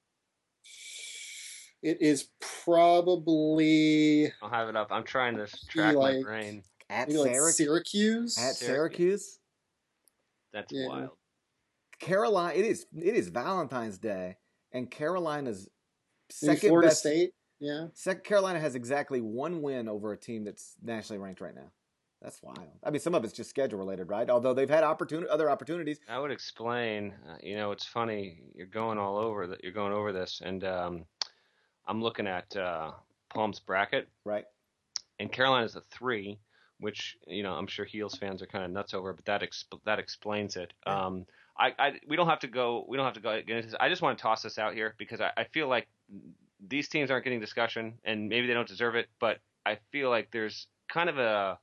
It is probably. I'll have it up. I'm trying to track like, my brain. At like Syracuse. Syracuse. At Syracuse. That's yeah. wild. Carolina. It is. It is Valentine's Day, and Carolina's Maybe second Florida best. State. Yeah. Second, Carolina has exactly one win over a team that's nationally ranked right now. That's wild. I mean, some of it's just schedule related, right? Although they've had opportunity, other opportunities. I would explain. Uh, you know, it's funny. You're going all over that. You're going over this, and um, I'm looking at uh, Palm's bracket, right? And Carolina's a three, which you know I'm sure Heels fans are kind of nuts over, but that exp- that explains it. Yeah. Um, I, I we don't have to go. We don't have to go. Get into this. I just want to toss this out here because I, I feel like these teams aren't getting discussion, and maybe they don't deserve it, but I feel like there's kind of a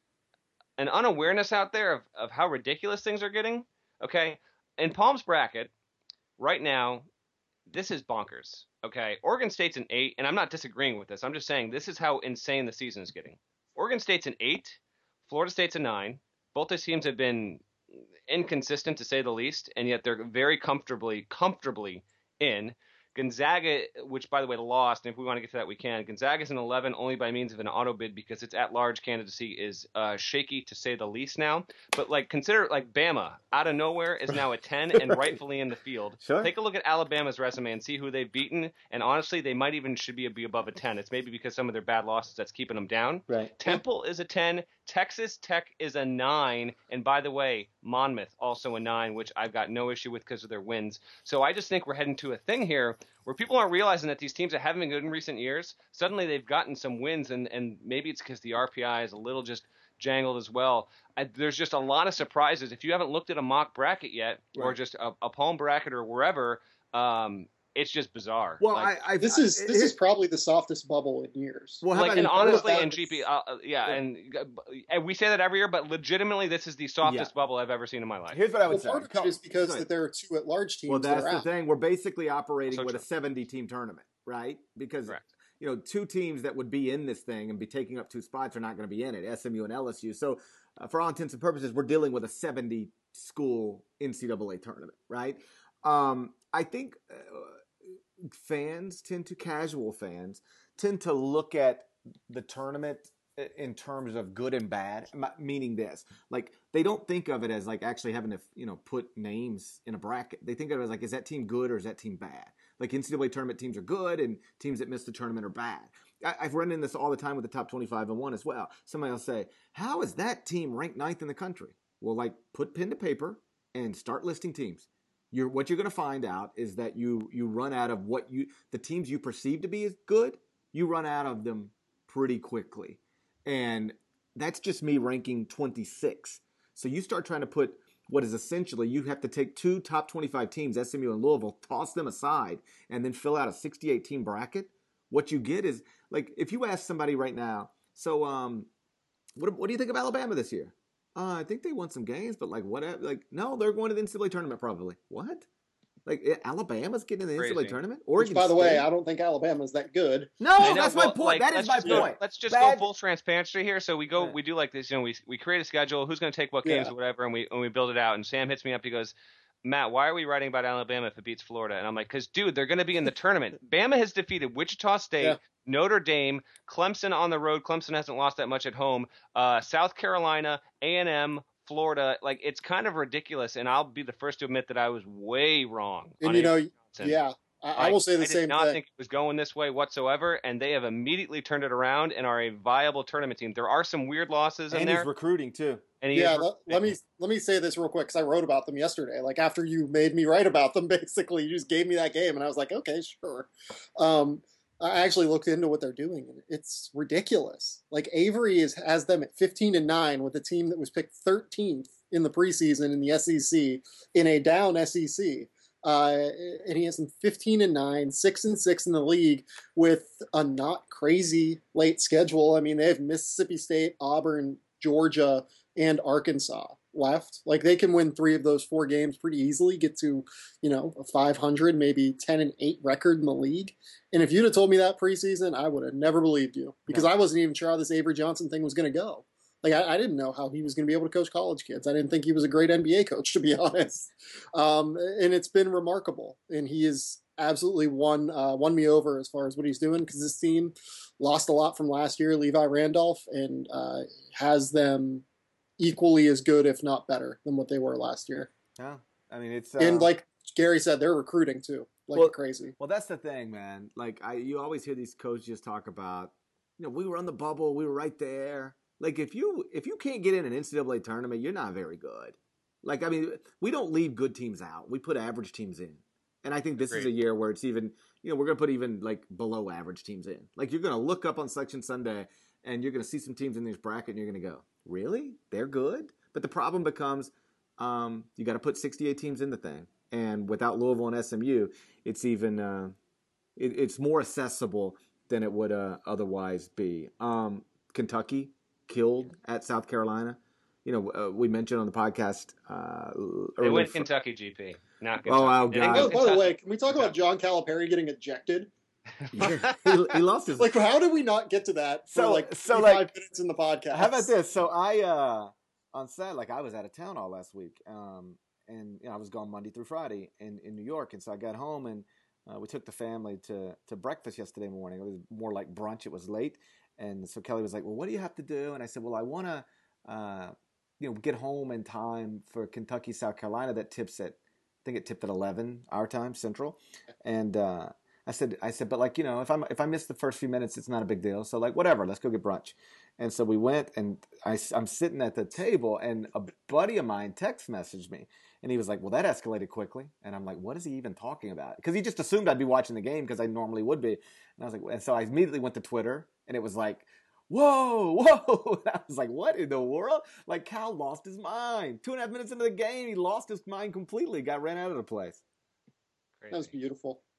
an unawareness out there of, of how ridiculous things are getting. Okay. In Palm's bracket right now, this is bonkers. Okay. Oregon State's an eight, and I'm not disagreeing with this. I'm just saying this is how insane the season is getting. Oregon State's an eight. Florida State's a nine. Both these teams have been inconsistent to say the least, and yet they're very comfortably, comfortably in. Gonzaga, which, by the way, lost, and if we want to get to that, we can. Gonzaga's an eleven only by means of an auto bid because its at-large candidacy is uh, shaky, to say the least now. But, like, consider, like, Bama, out of nowhere, is now a ten and Right. rightfully in the field. Sure. Take a look at Alabama's resume and see who they've beaten, and honestly, they might even should be, be above a ten. It's maybe because some of their bad losses that's keeping them down. Right. Temple is a ten. Texas Tech is a nine. And, by the way, Monmouth also a nine, which I've got no issue with because of their wins. So I just think we're heading to a thing here where people aren't realizing that these teams that haven't been good in recent years, suddenly they've gotten some wins, and, and maybe it's because the R P I is a little just jangled as well. I, there's just a lot of surprises. If you haven't looked at a mock bracket yet, Right. or just a, a Palm bracket or wherever, um, it's just bizarre. Well, like, I, I This I, is this is probably the softest bubble in years. Well, how like, about and you- honestly, about and this? G P, uh, uh, yeah, Yeah. and, and we say that every year, but legitimately, this is the softest Yeah. bubble I've ever seen in my life. Here's what I would Well, say. part of Come- it is because go ahead. that there are two at-large teams Well, that that's are the out. thing. We're basically operating So with true. a seventy-team tournament, right? Because Correct. you know, two teams that would be in this thing and be taking up two spots are not going to be in it. S M U and L S U. So, uh, for all intents and purposes, we're dealing with a seventy-school N C double A tournament, right? Um, I think uh, fans tend to casual fans tend to look at the tournament in terms of good and bad, meaning this, like they don't think of it as like actually having to, you know, put names in a bracket. They think of it as like, is that team good or is that team bad? Like N C double A tournament teams are good and teams that miss the tournament are bad. I, I've run into this all the time with the top twenty-five and one as well. Somebody will say, how is that team ranked ninth in the country? Well, like put pen to paper and start listing teams. You're, what you're going to find out is that you you run out of what you the teams you perceive to be as good, you run out of them pretty quickly. And that's just me ranking twenty-six. So you start trying to put what is essentially, you have to take two top twenty-five teams, S M U and Louisville, toss them aside, and then fill out a sixty-eight team bracket. What you get is, like, if you ask somebody right now, so um, what, what do you think of Alabama this year? Uh, I think they won some games, but like what? Like no, they're going to the N C double A tournament probably. What? Like Alabama's getting in the N C double A Crazy. tournament? Which, Oregon by the way, State? I don't think Alabama's that good. No, I know, that's my well, point. like, that is let's my just go- point. let's just Bad- go full transparency here. So we go, Yeah. we do like this. You know, we we create a schedule. Who's going to take what games Yeah. or whatever, and we and we build it out. And Sam hits me up. He goes, Matt, why are we writing about Alabama if it beats Florida? And I'm like, because dude, they're going to be in the tournament. Bama has defeated Wichita State, Yeah. Notre Dame, Clemson on the road. Clemson hasn't lost that much at home. Uh, South Carolina, A and M. Florida, like it's kind of ridiculous, and I'll be the first to admit that I was way wrong. And on you know, Avery Johnson. yeah, I, I Like, will say the I did same not thing. think it was going this way whatsoever, and they have immediately turned it around and are a viable tournament team. There are some weird losses in and there, he's recruiting too. and he Yeah, is let, let me let me say this real quick because I wrote about them yesterday. Like after you made me write about them, basically you just gave me that game, and I was like, okay, sure. Um, I actually looked into what they're doing, and it's ridiculous. Like Avery is has them at fifteen and nine with a team that was picked thirteenth in the preseason in the S E C in a down S E C. Uh, and he has them fifteen and nine, six and six in the league with a not crazy late schedule. I mean, they have Mississippi State, Auburn, Georgia, and Arkansas left. Like they can win three of those four games pretty easily, get to, you know, a five hundred, maybe ten and eight record in the league. And if you'd have told me that preseason, I would have never believed you because No. I wasn't even sure how this Avery Johnson thing was going to go. Like I, I didn't know how he was going to be able to coach college kids. I didn't think he was a great N B A coach, to be honest. Um, and it's been remarkable. And he has absolutely won uh, won me over as far as what he's doing because this team lost a lot from last year, Levi Randolph, and uh, has them equally as good, if not better, than what they were last year. Yeah, I mean it's uh, And like Gary said, they're recruiting too, like Well- crazy. Well, that's the thing, man. Like I, you always hear these coaches talk about, you know, we were on the bubble, we were right there. Like if you if you can't get in an N C double A tournament, you're not very good. Like I mean, we don't leave good teams out; we put average teams in. And I think this is a Agreed. year where it's even, you know, we're going to put even like below average teams in. Like you're going to look up on Selection Sunday and you're going to see some teams in this bracket and you're going to go, really? They're good? But the problem becomes um, you got to put sixty-eight teams in the thing. And without Louisville and S M U, it's even uh, it, it's more accessible than it would uh, otherwise be. Um, Kentucky killed at South Carolina. You know, uh, we mentioned on the podcast uh, They earlier went fr- Kentucky, G P. Not Oh, Kentucky. oh, They didn't God. go Oh, by the Kentucky. way, can we talk about John Calipari getting ejected? Yeah, he, he lost his. Like, how did we not get to that for So- like so, five like, minutes in the podcast? How about this? So I uh on Saturday, like I was out of town all last week, um, and you know I was gone Monday through Friday in, in New York, and so I got home and uh, we took the family to to breakfast yesterday morning. It was more like brunch. It was late, and so Kelly was like, "Well, what do you have to do?" And I said, "Well, I want to, uh, you know, get home in time for Kentucky, South Carolina. That tips at, I think it tipped at eleven our time Central, and." uh I said, I said, but like, you know, if I'm if I miss the first few minutes, it's not a big deal. So like, whatever, let's go get brunch. And so we went, and I, I'm sitting at the table, and a buddy of mine text messaged me, and he was like, well, that escalated quickly. And I'm like, what is he even talking about? Because he just assumed I'd be watching the game because I normally would be. And I was like, and so I immediately went to Twitter, and it was like, whoa, whoa. And I was like, what in the world? Like, Cal lost his mind. Two and a half minutes into the game, he lost his mind completely, got ran out of the place. That was beautiful.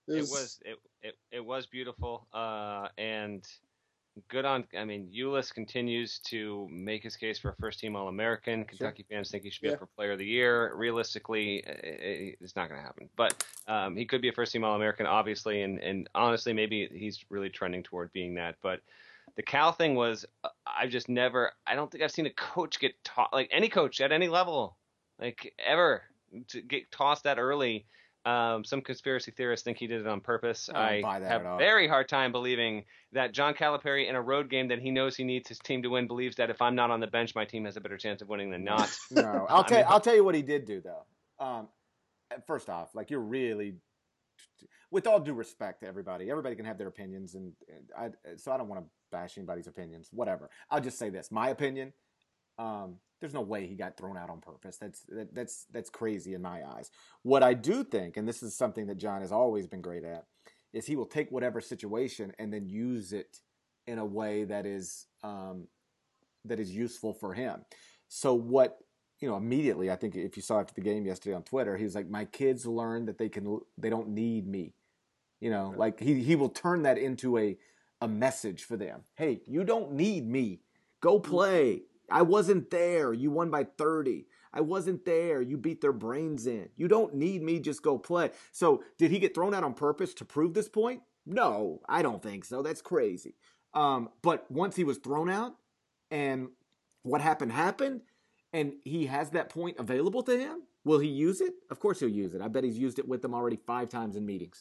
It it was, was it it, it was beautiful. Uh, and good on. I mean, Ulis continues to make his case for a first-team All-American. Kentucky sure. fans think he should be yeah. up for Player of the Year. Realistically, it's not going to happen. But um, he could be a first-team All-American, obviously, and and honestly, maybe he's really trending toward being that. But the Cal thing was, I've just never. I don't think I've seen a coach get taught, like any coach at any level, like ever, to get tossed that early. Um, some conspiracy theorists think he did it on purpose. I, I have a very hard time believing that John Calipari in a road game that he knows he needs his team to win believes that if I'm not on the bench, my team has a better chance of winning than not. No, I'll tell. mean, I'll tell you what he did do though. Um, first off, like you're really, with all due respect to everybody, everybody can have their opinions, and, and I, so I don't want to bash anybody's opinions. Whatever. I'll just say this: my opinion. Um, There's no way he got thrown out on purpose. That's that, that's that's crazy in my eyes. What I do think, and this is something that John has always been great at, is he will take whatever situation and then use it in a way that is um, that is useful for him. So what you know immediately, I think if you saw after the game yesterday on Twitter, he was like, "My kids learned that they can they don't need me." You know, like he he will turn that into a a message for them. Hey, you don't need me. Go play. I wasn't there. You won by thirty. I wasn't there. You beat their brains in. You don't need me. Just go play. So did he get thrown out on purpose to prove this point? No, I don't think so. That's crazy. Um, but once he was thrown out and what happened happened and he has that point available to him, will he use it? Of course he'll use it. I bet he's used it with them already five times in meetings.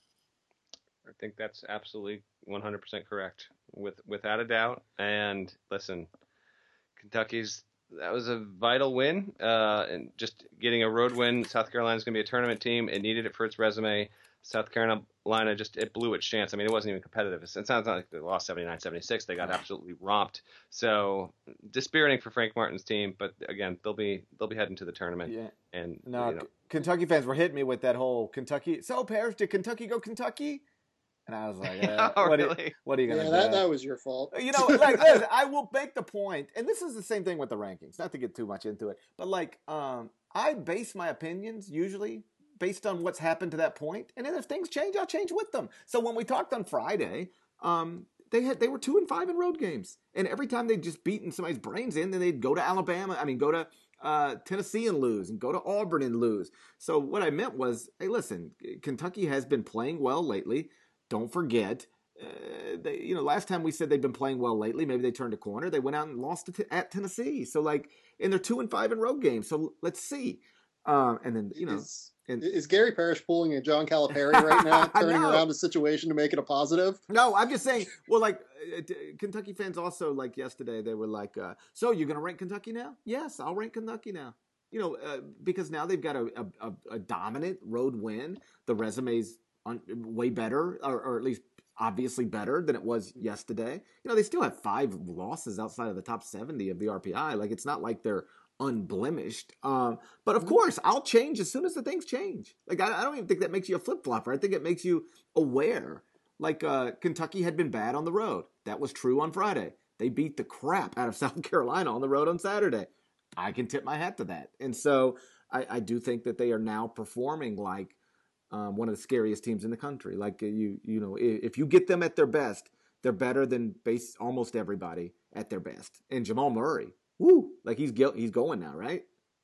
I think that's absolutely one hundred percent correct, with without a doubt. And listen, Kentucky's, that was a vital win, uh, and just getting a road win. South Carolina's going to be a tournament team. It needed it for its resume. South Carolina just, it blew its chance. I mean, it wasn't even competitive. It sounds like they lost seventy-nine seventy-six. They got absolutely romped. So dispiriting for Frank Martin's team, but again, they'll be they'll be heading to the tournament. Yeah. And no, you know. Kentucky fans were hitting me with that whole Kentucky. So, Parrish, did Kentucky go Kentucky? And I was like, eh, oh, what, really? are, what are you going to yeah, do? That, that was your fault. You know, like, listen, I will make the point, and this is the same thing with the rankings, not to get too much into it, but like, um, I base my opinions usually based on what's happened to that point, and then if things change, I'll change with them. So when we talked on Friday, um, they had they were two and five in road games, and every time they'd just beaten somebody's brains in, then they'd go to Alabama, I mean, go to uh, Tennessee and lose, and go to Auburn and lose. So what I meant was, hey, listen, Kentucky has been playing well lately. Don't forget. Uh, they, you know, last time we said they've been playing well lately, maybe they turned a corner. They went out and lost to, at Tennessee. So, like, and they're two and five in road games. So let's see. Um, and then, you know, is, and, is Gary Parrish pulling a John Calipari right now, turning around the situation to make it a positive? No, I'm just saying. Well, like uh, Kentucky fans also, like yesterday, they were like, uh, "So you're going to rank Kentucky now?" Yes, I'll rank Kentucky now. You know, uh, because now they've got a, a, a dominant road win. The resume's on, way better, or, or at least obviously better than it was yesterday. You know, they still have five losses outside of the top seventy of the R P I. Like, it's not like they're unblemished. Um, but of course, I'll change as soon as the things change. Like, I, I don't even think that makes you a flip-flopper. I think it makes you aware. Like, uh, Kentucky had been bad on the road. That was true on Friday. They beat the crap out of South Carolina on the road on Saturday. I can tip my hat to that. And so I, I do think that they are now performing like Um, one of the scariest teams in the country. Like uh, you, you know, if, if you get them at their best, they're better than base almost everybody at their best. And Jamal Murray, woo, like he's he's going now, right?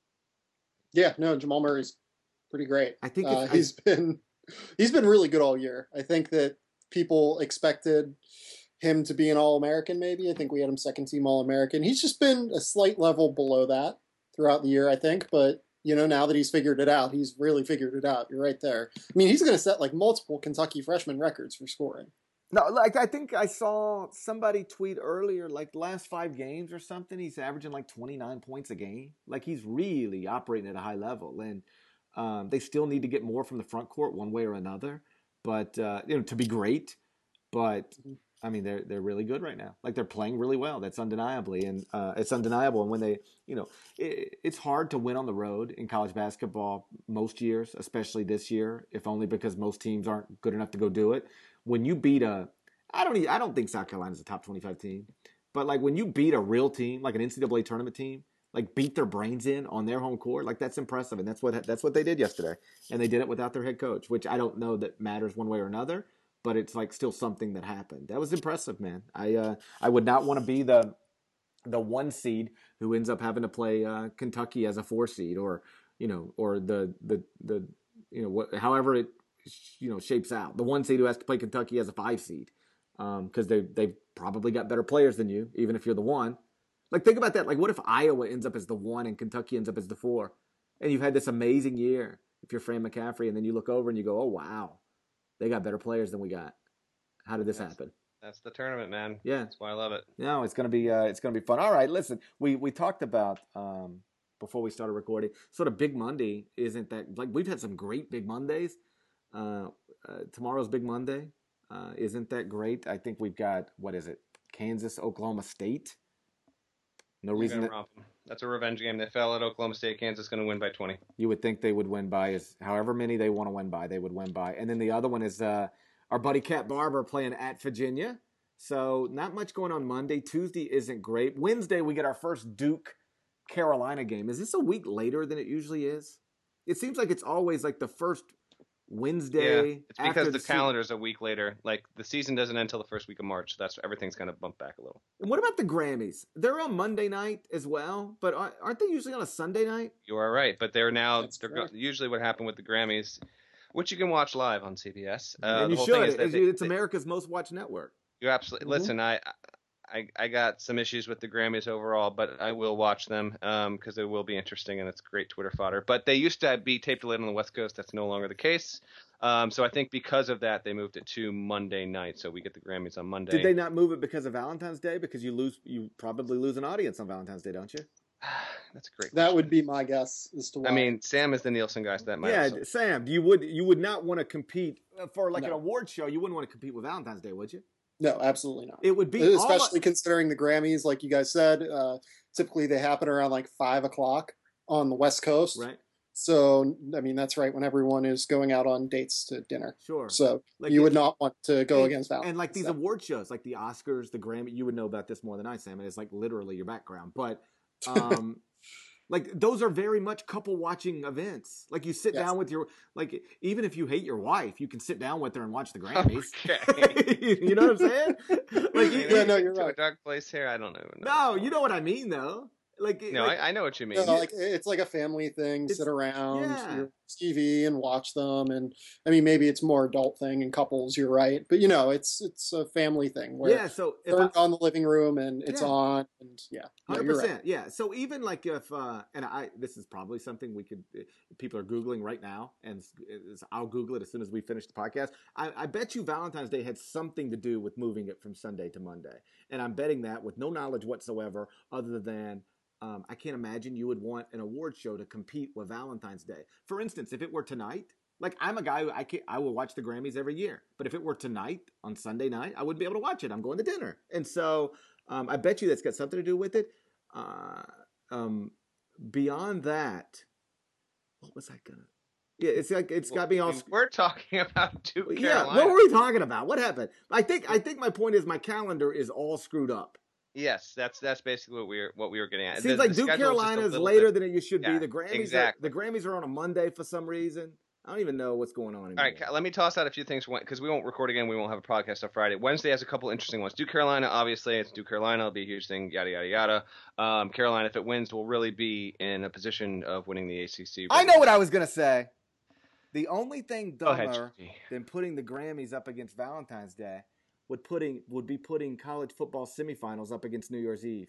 Yeah, no, Jamal Murray's pretty great. I think uh, I, he's been he's been really good all year. I think that people expected him to be an All-American. Maybe I think we had him second team All-American. He's just been a slight level below that throughout the year, I think, but. You know, now that he's figured it out, he's really figured it out. You're right there. I mean, he's going to set like multiple Kentucky freshman records for scoring. No, like I think I saw somebody tweet earlier, like the last five games or something, he's averaging like twenty-nine points a game. Like he's really operating at a high level, and um, they still need to get more from the front court one way or another. But uh, you know, to be great, but. I mean, they're they're really good right now. Like they're playing really well. That's undeniably, and uh, it's undeniable. And when they, you know, it, it's hard to win on the road in college basketball most years, especially this year, if only because most teams aren't good enough to go do it. When you beat a, I don't, I don't think South Carolina's a top twenty-five team, but like when you beat a real team, like an N C double A tournament team, like beat their brains in on their home court. Like that's impressive, and that's what that's what they did yesterday, and they did it without their head coach, which I don't know that matters one way or another, but it's like still something that happened. That was impressive, man. I uh, I would not want to be the the one seed who ends up having to play uh, Kentucky as a four seed, or you know, or the the the you know what, however it you know shapes out. The one seed who has to play Kentucky as a five seed because um, they they've probably got better players than you, even if you're the one. Like, think about that. Like, what if Iowa ends up as the one and Kentucky ends up as the four? And you've had this amazing year if you're Fran McCaffrey, and then you look over and you go, oh, wow, they got better players than we got. How did this that's, happen? That's the tournament, man. Yeah. That's why I love it. No, it's going to be uh, it's going to be fun. All right, listen, we, we talked about, um, before we started recording, sort of Big Monday isn't that, like, we've had some great Big Mondays. Uh, uh, tomorrow's Big Monday uh, isn't that great. I think we've got, what is it, Kansas, Oklahoma State. No reason that, that's a revenge game. They fell at Oklahoma State. Kansas going to win by twenty. You would think they would win by is however many they want to win by, they would win by. And then the other one is uh, our buddy Cat Barber playing at Virginia. So not much going on Monday. Tuesday isn't great. Wednesday we get our first Duke Carolina game. Is this a week later than it usually is? It seems like it's always like the first Wednesday. Yeah, it's because the, the calendar's se- a week later. Like the season doesn't end until the first week of March. So that's everything's kind of bumped back a little. And what about the Grammys? They're on Monday night as well, but aren't they usually on a Sunday night? You are right, but they're now That's they're correct. usually what happened with the Grammys, which you can watch live on C B S. Uh, and the you whole should. thing is that it's they, it's they, America's most watched network. You absolutely Mm-hmm. listen. I, I I got some issues with the Grammys overall, but I will watch them because um, it will be interesting and it's great Twitter fodder. But they used to be taped late on the West Coast. That's no longer the case. Um, so I think because of that, they moved it to Monday night. So we get the Grammys on Monday. Did they not move it because of Valentine's Day? Because you lose, you probably lose an audience on Valentine's Day, don't you? That's a great. That question. would be my guess as to why. I mean, Sam is the Nielsen guy, so that might. Yeah, also... Sam, you would you would not want to compete for like No. an award show. You wouldn't want to compete with Valentine's Day, would you? No, absolutely not. It would be Especially almost, considering the Grammys, like you guys said, uh, typically they happen around like five o'clock on the West Coast. right. So, I mean, that's right when everyone is going out on dates to dinner. Sure. So Like you it- would not want to go and, against Valentine's. and like these Day. award shows, like the Oscars, the Grammy. You would know about this more than I, Sam. And it's like literally your background, but. Um, Like, those are very much couple watching events. Like, you sit Yes. down with your, like, even if you hate your wife, you can sit down with her and watch the Grammys. Okay. You know what I'm saying? Like, you, Yeah, no, you're to right. A dark place here. I don't know. no, you know what I mean, though. Like, No, like, I, I know what you mean. No, like it's like a family thing. It's- Sit around yeah. your T V and watch them, and I mean maybe it's more adult thing in couples. You're right, but you know it's it's a family thing where yeah, so if turn I, on the living room and it's Yeah. on, and yeah, no, Hundred you're right. percent, yeah. So even like if, uh, and I, this is probably something we could, people are googling right now, and it's- it's- I'll Google it as soon as we finish the podcast. I, I bet you Valentine's Day had something to do with moving it from Sunday to Monday, and I'm betting that with no knowledge whatsoever, other than um, I can't imagine you would want an award show to compete with Valentine's Day. For instance, if it were tonight. Like, I'm a guy who I can't, I will watch the Grammys every year. But if it were tonight on Sunday night, I wouldn't be able to watch it. I'm going to dinner. And so um, I bet you that's got something to do with it. Uh, um, beyond that, what was I going to? Yeah, it's like it's got me all. We're talking about Duke Yeah, Carolina. what were we talking about? What happened? I think I think my point is my calendar is all screwed up. Yes, that's that's basically what we were what we were getting at. It seems The- like the Duke schedule is just a Carolina is little later bit- than it should Yeah, be. The Grammys, exactly. are, the Grammys are on a Monday for some reason. I don't even know what's going on anymore. All right, let me toss out a few things because we won't record again. We won't have a podcast on Friday. Wednesday has a couple interesting ones. Duke Carolina, obviously, it's Duke Carolina. It'll be a huge thing, yada, yada, yada. Um, Carolina, if it wins, will really be in a position of winning the A C C. I know what I was going to say. The only thing Go ahead, dumber G. than putting the Grammys up against Valentine's Day would putting would be putting college football semifinals up against New Year's Eve.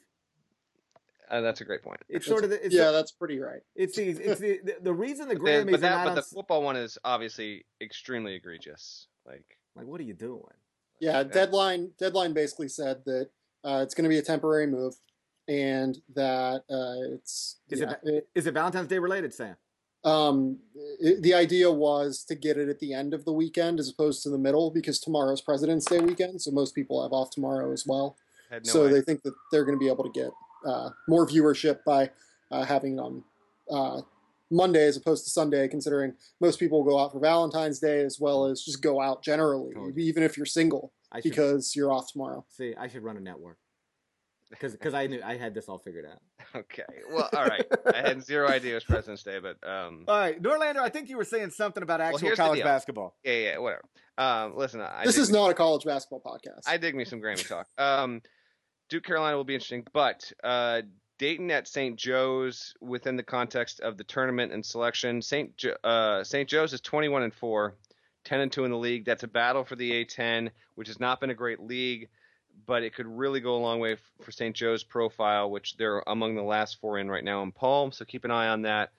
Uh, that's a great point. It's sort of the, it's yeah, the, that's pretty right. it's the, it's the, the the reason the But Grammys the, but, that, are not but on, the football one is obviously extremely egregious. Like, like what are you doing? Yeah, Yeah. deadline deadline basically said that uh, it's going to be a temporary move, and that uh, it's Is yeah, it, it, is it Valentine's Day related, Sam? um, it, the idea was to get it at the end of the weekend as opposed to the middle because tomorrow's President's Day weekend, so most people have off tomorrow as well. had no so idea. they think that they're going to be able to get uh, more viewership by uh, having it on uh, Monday as opposed to Sunday, considering most people go out for Valentine's Day as well as just go out generally, Totally. even if you're single, I should because you're off tomorrow. see. I should run a network. because because I knew I had this all figured out. Okay. Well, all right. I had zero idea it was President's Day, but um. All right, Norlander, I think you were saying something about actual here's the college deal. basketball. Yeah, yeah, whatever. Um, listen, I This dig is me- not a college basketball podcast. I dig me some Grammy talk. Um, Duke Carolina will be interesting, but uh, Dayton at Saint Joe's within the context of the tournament and selection. Saint Jo- uh, Saint Joe's is twenty-one and four, ten and two in the league. That's a battle for the A ten, which has not been a great league, but it could really go a long way f- for Saint Joe's profile, which they're among the last four in right now in Palm. So keep an eye on that.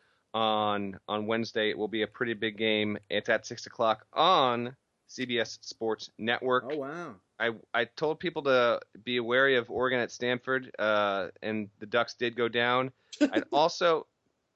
On on Wednesday, it will be a pretty big game. It's at six o'clock on C B S Sports Network. Oh wow! I, I told people to be wary of Oregon at Stanford, uh, and the Ducks did go down. I'd also,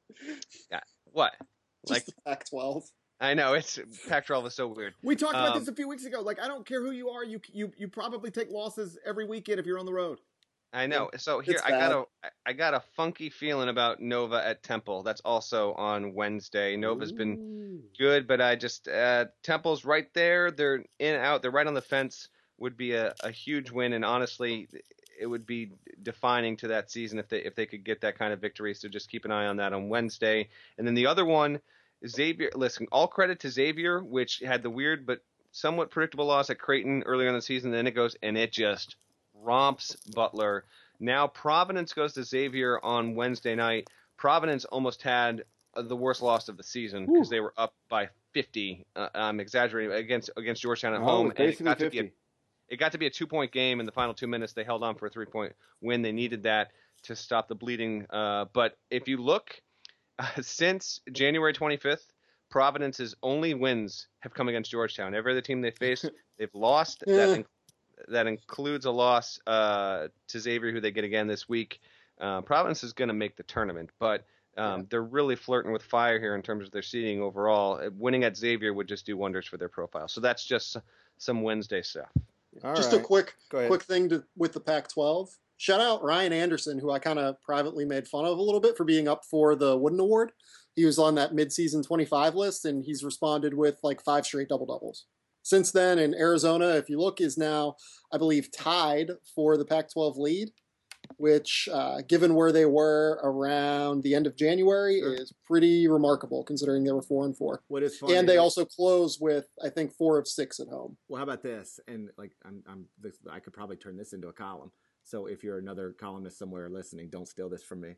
yeah, what? Just Like the Pac twelve. I know it's Pac twelve is so weird. We talked about Um, this a few weeks ago. Like, I don't care who you are, you you you probably take losses every weekend if you're on the road. I know. So here It's I got bad. a I got a funky feeling about Nova at Temple. That's also on Wednesday. Nova's been Ooh. good, but I just uh, Temple's right there. They're in and out. They're right on the fence. Would be a, a huge win, and honestly, it would be defining to that season if they if they could get that kind of victory. So just keep an eye on that on Wednesday. And then the other one, Xavier. Listen, all credit to Xavier, which had the weird but somewhat predictable loss at Creighton earlier in the season. Then it goes and it just romps Butler. Now Providence goes to Xavier on Wednesday night. Providence almost had the worst loss of the season because they were up by fifty. Uh, I'm exaggerating against against Georgetown at Oh, home, it's and it basically got to be a, fifty. it got to be a two point game in the final two minutes. They held on for a three point win. They needed that to stop the bleeding. Uh, but if you look uh, since January twenty-fifth, Providence's only wins have come against Georgetown. Every other team they faced, they've lost. Yeah. That in, that includes a loss uh, to Xavier, who they get again this week. Uh, Providence is going to make the tournament, but um, Yeah. they're really flirting with fire here in terms of their seeding overall. Uh, Winning at Xavier would just do wonders for their profile. So that's just some Wednesday stuff. All Just right. a quick Go ahead. quick thing to, with the Pac twelve. Shout out Ryan Anderson, who I kind of privately made fun of a little bit for being up for the Wooden Award. He was on that midseason twenty-five list, and he's responded with like five straight double doubles. Since then, in Arizona, if you look, is now, I believe, tied for the Pac twelve lead, which, uh, given where they were around the end of January, Sure. is pretty remarkable considering they were four and four. What is funny? And they is- also close with, I think, four of six at home. Well, how about this? And like, I'm, I'm, this, I could probably turn this into a column. So if you're another columnist somewhere listening, don't steal this from me.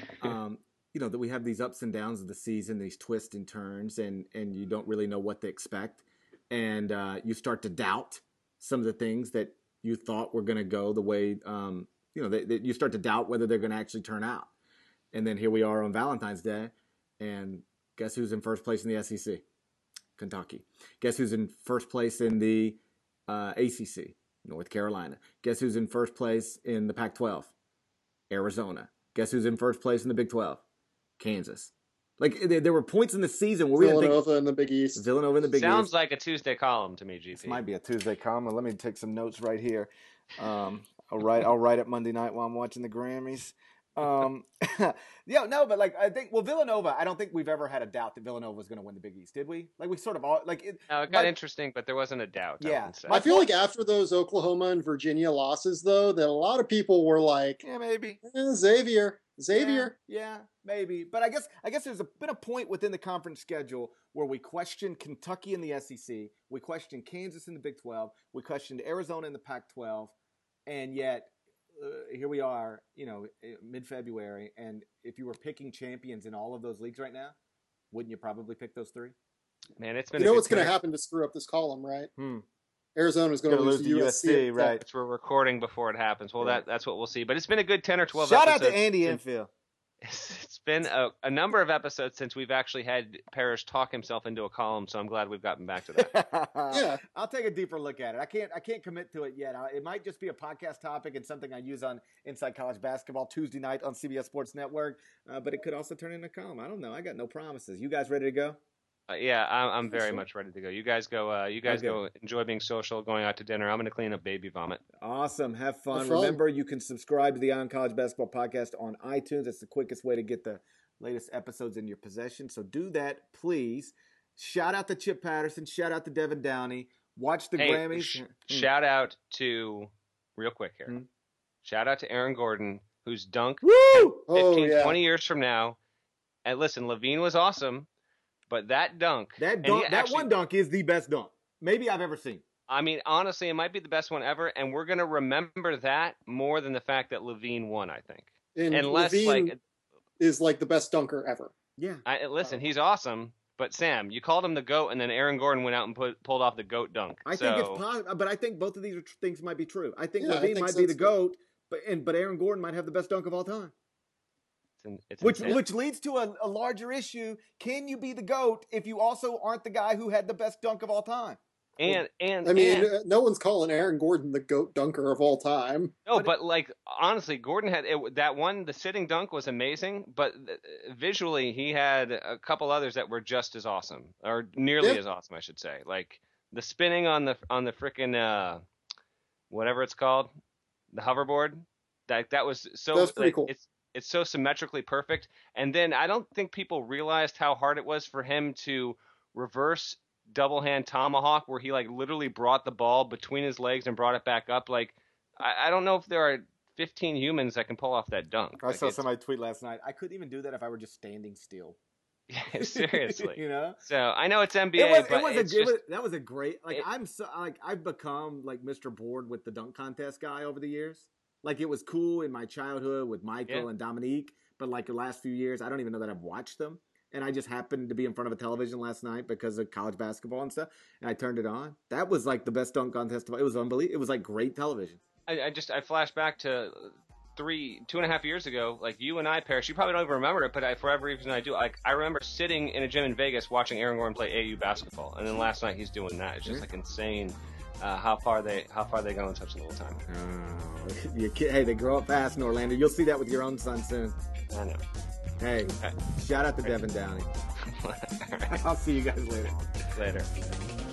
um, you know that we have these ups and downs of the season, these twists and turns, and and you don't really know what to expect, and uh, you start to doubt some of the things that you thought were going to go the way, um, you know, that, that you start to doubt whether they're going to actually turn out. And then here we are on Valentine's Day, and guess who's in first place in the S E C? Kentucky. Guess who's in first place in the uh, A C C? North Carolina. Guess who's in first place in the Pac twelve? Arizona. Guess who's in first place in the Big twelve? Kansas. Like, there, there were points in the season where we didn't think Villanova in the Big East. Villanova in the Big Sounds East. like a Tuesday column to me, G P. This might be a Tuesday column. Let me take some notes right here. Um, I'll write. I'll write it Monday night while I'm watching the Grammys. Um, yeah, no, but like I think, well, Villanova. I don't think we've ever had a doubt that Villanova was going to win the Big East, did we? Like we sort of all like it. No, it got my- interesting, but there wasn't a doubt. I Yeah. wouldn't say. My I feel point- like after those Oklahoma and Virginia losses, though, that a lot of people were like, Yeah, maybe. eh, Xavier, Xavier. Yeah, yeah, maybe. But I guess I guess there's a, been a point within the conference schedule where we questioned Kentucky in the S E C, we questioned Kansas in the Big twelve, we questioned Arizona in the Pac twelve, and yet uh, here we are, you know, mid-February, and if you were picking champions in all of those leagues right now, wouldn't you probably pick those three? Man, it's been You a know good what's going to tenor- happen to screw up this column, right? Hmm. Arizona's going to lose to U S C, right? We're recording before it happens. Well, Right. that that's what we'll see. But it's been a good ten or twelve. Shout out episodes. to Andy Enfield. It's been a, a number of episodes since we've actually had Parrish talk himself into a column, so I'm glad we've gotten back to that. Yeah. I'll take a deeper look at it. I can't. I can't commit to it yet. I, it might just be a podcast topic and something I use on Inside College Basketball Tuesday night on C B S Sports Network. Uh, but it could also turn into a column. I don't know. I got no promises. You guys ready to go? Uh, yeah, I'm, I'm very Sure. much ready to go. You guys go. Uh, you guys Okay. go. Enjoy being social, going out to dinner. I'm going to clean up baby vomit. Awesome. Have fun. Have fun. Remember, you can subscribe to the On College Basketball Podcast on iTunes. That's the quickest way to get the latest episodes in your possession. So do that, please. Shout out to Chip Patterson. Shout out to Devin Downey. Watch the Hey, Grammys. sh- Hmm. shout out to real quick here. Hmm. Shout out to Aaron Gordon, whose dunk Woo! fifteen, Oh, yeah. twenty years from now. And listen, Levine was awesome, but that dunk, That and dunk, he that actually- one dunk is the best dunk maybe I've ever seen. I mean, honestly, it might be the best one ever, and we're gonna remember that more than the fact that Levine won. I think, And unless Levine like, is like the best dunker ever. Yeah. I, listen, he's awesome, but Sam, you called him the GOAT, and then Aaron Gordon went out and put, pulled off the GOAT dunk. I so, think it's possible, but I think both of these are tr- things might be true. I think Yeah, I Levine think might so be the too. GOAT, but and but Aaron Gordon might have the best dunk of all time. It's, in, it's Which insane. which leads to a, a larger issue. Can you be the GOAT if you also aren't the guy who had the best dunk of all time? and and I mean, and, uh, no one's calling Aaron Gordon the GOAT dunker of all time. no, but like honestly, Gordon had it, that one. The sitting dunk was amazing, but uh, visually he had a couple others that were just as awesome, or nearly Yeah. as awesome, I should say. Like the spinning on the on the frickin' uh, whatever it's called, the hoverboard. That that was so That's pretty like, cool. It's it's so symmetrically perfect. And then I don't think people realized how hard it was for him to reverse double hand tomahawk, where he like literally brought the ball between his legs and brought it back up. Like I, I don't know if there are fifteen humans that can pull off that dunk. I Like, saw it's- somebody tweet last night. I couldn't even do that if I were just standing still. Yeah, seriously. you know. So I know it's N B A, It was, but it was it's a, it just, was, that was a great like it- I'm so like I've become like Mister Bored with the dunk contest guy over the years. Like it was cool in my childhood with Michael Yeah. and Dominique, but like the last few years, I don't even know that I've watched them. And I just happened to be in front of a television last night because of college basketball and stuff, and I turned it on. That was like the best dunk contest. It was unbelievable. It was like great television. I, I just I flash back to three, two and a half years ago. Like you and I, Parrish, you probably don't even remember it, but I, for every reason I do, like I remember sitting in a gym in Vegas watching Aaron Gordon play A U basketball, and then last night he's doing that. It's just Yeah. like insane uh, how far they how far they go in such a little time. Oh, you kid, hey, they grow up fast in Orlando. You'll see that with your own son soon. I know. Hey, Okay. shout out to Devin Downey. All right. I'll see you guys later. Later.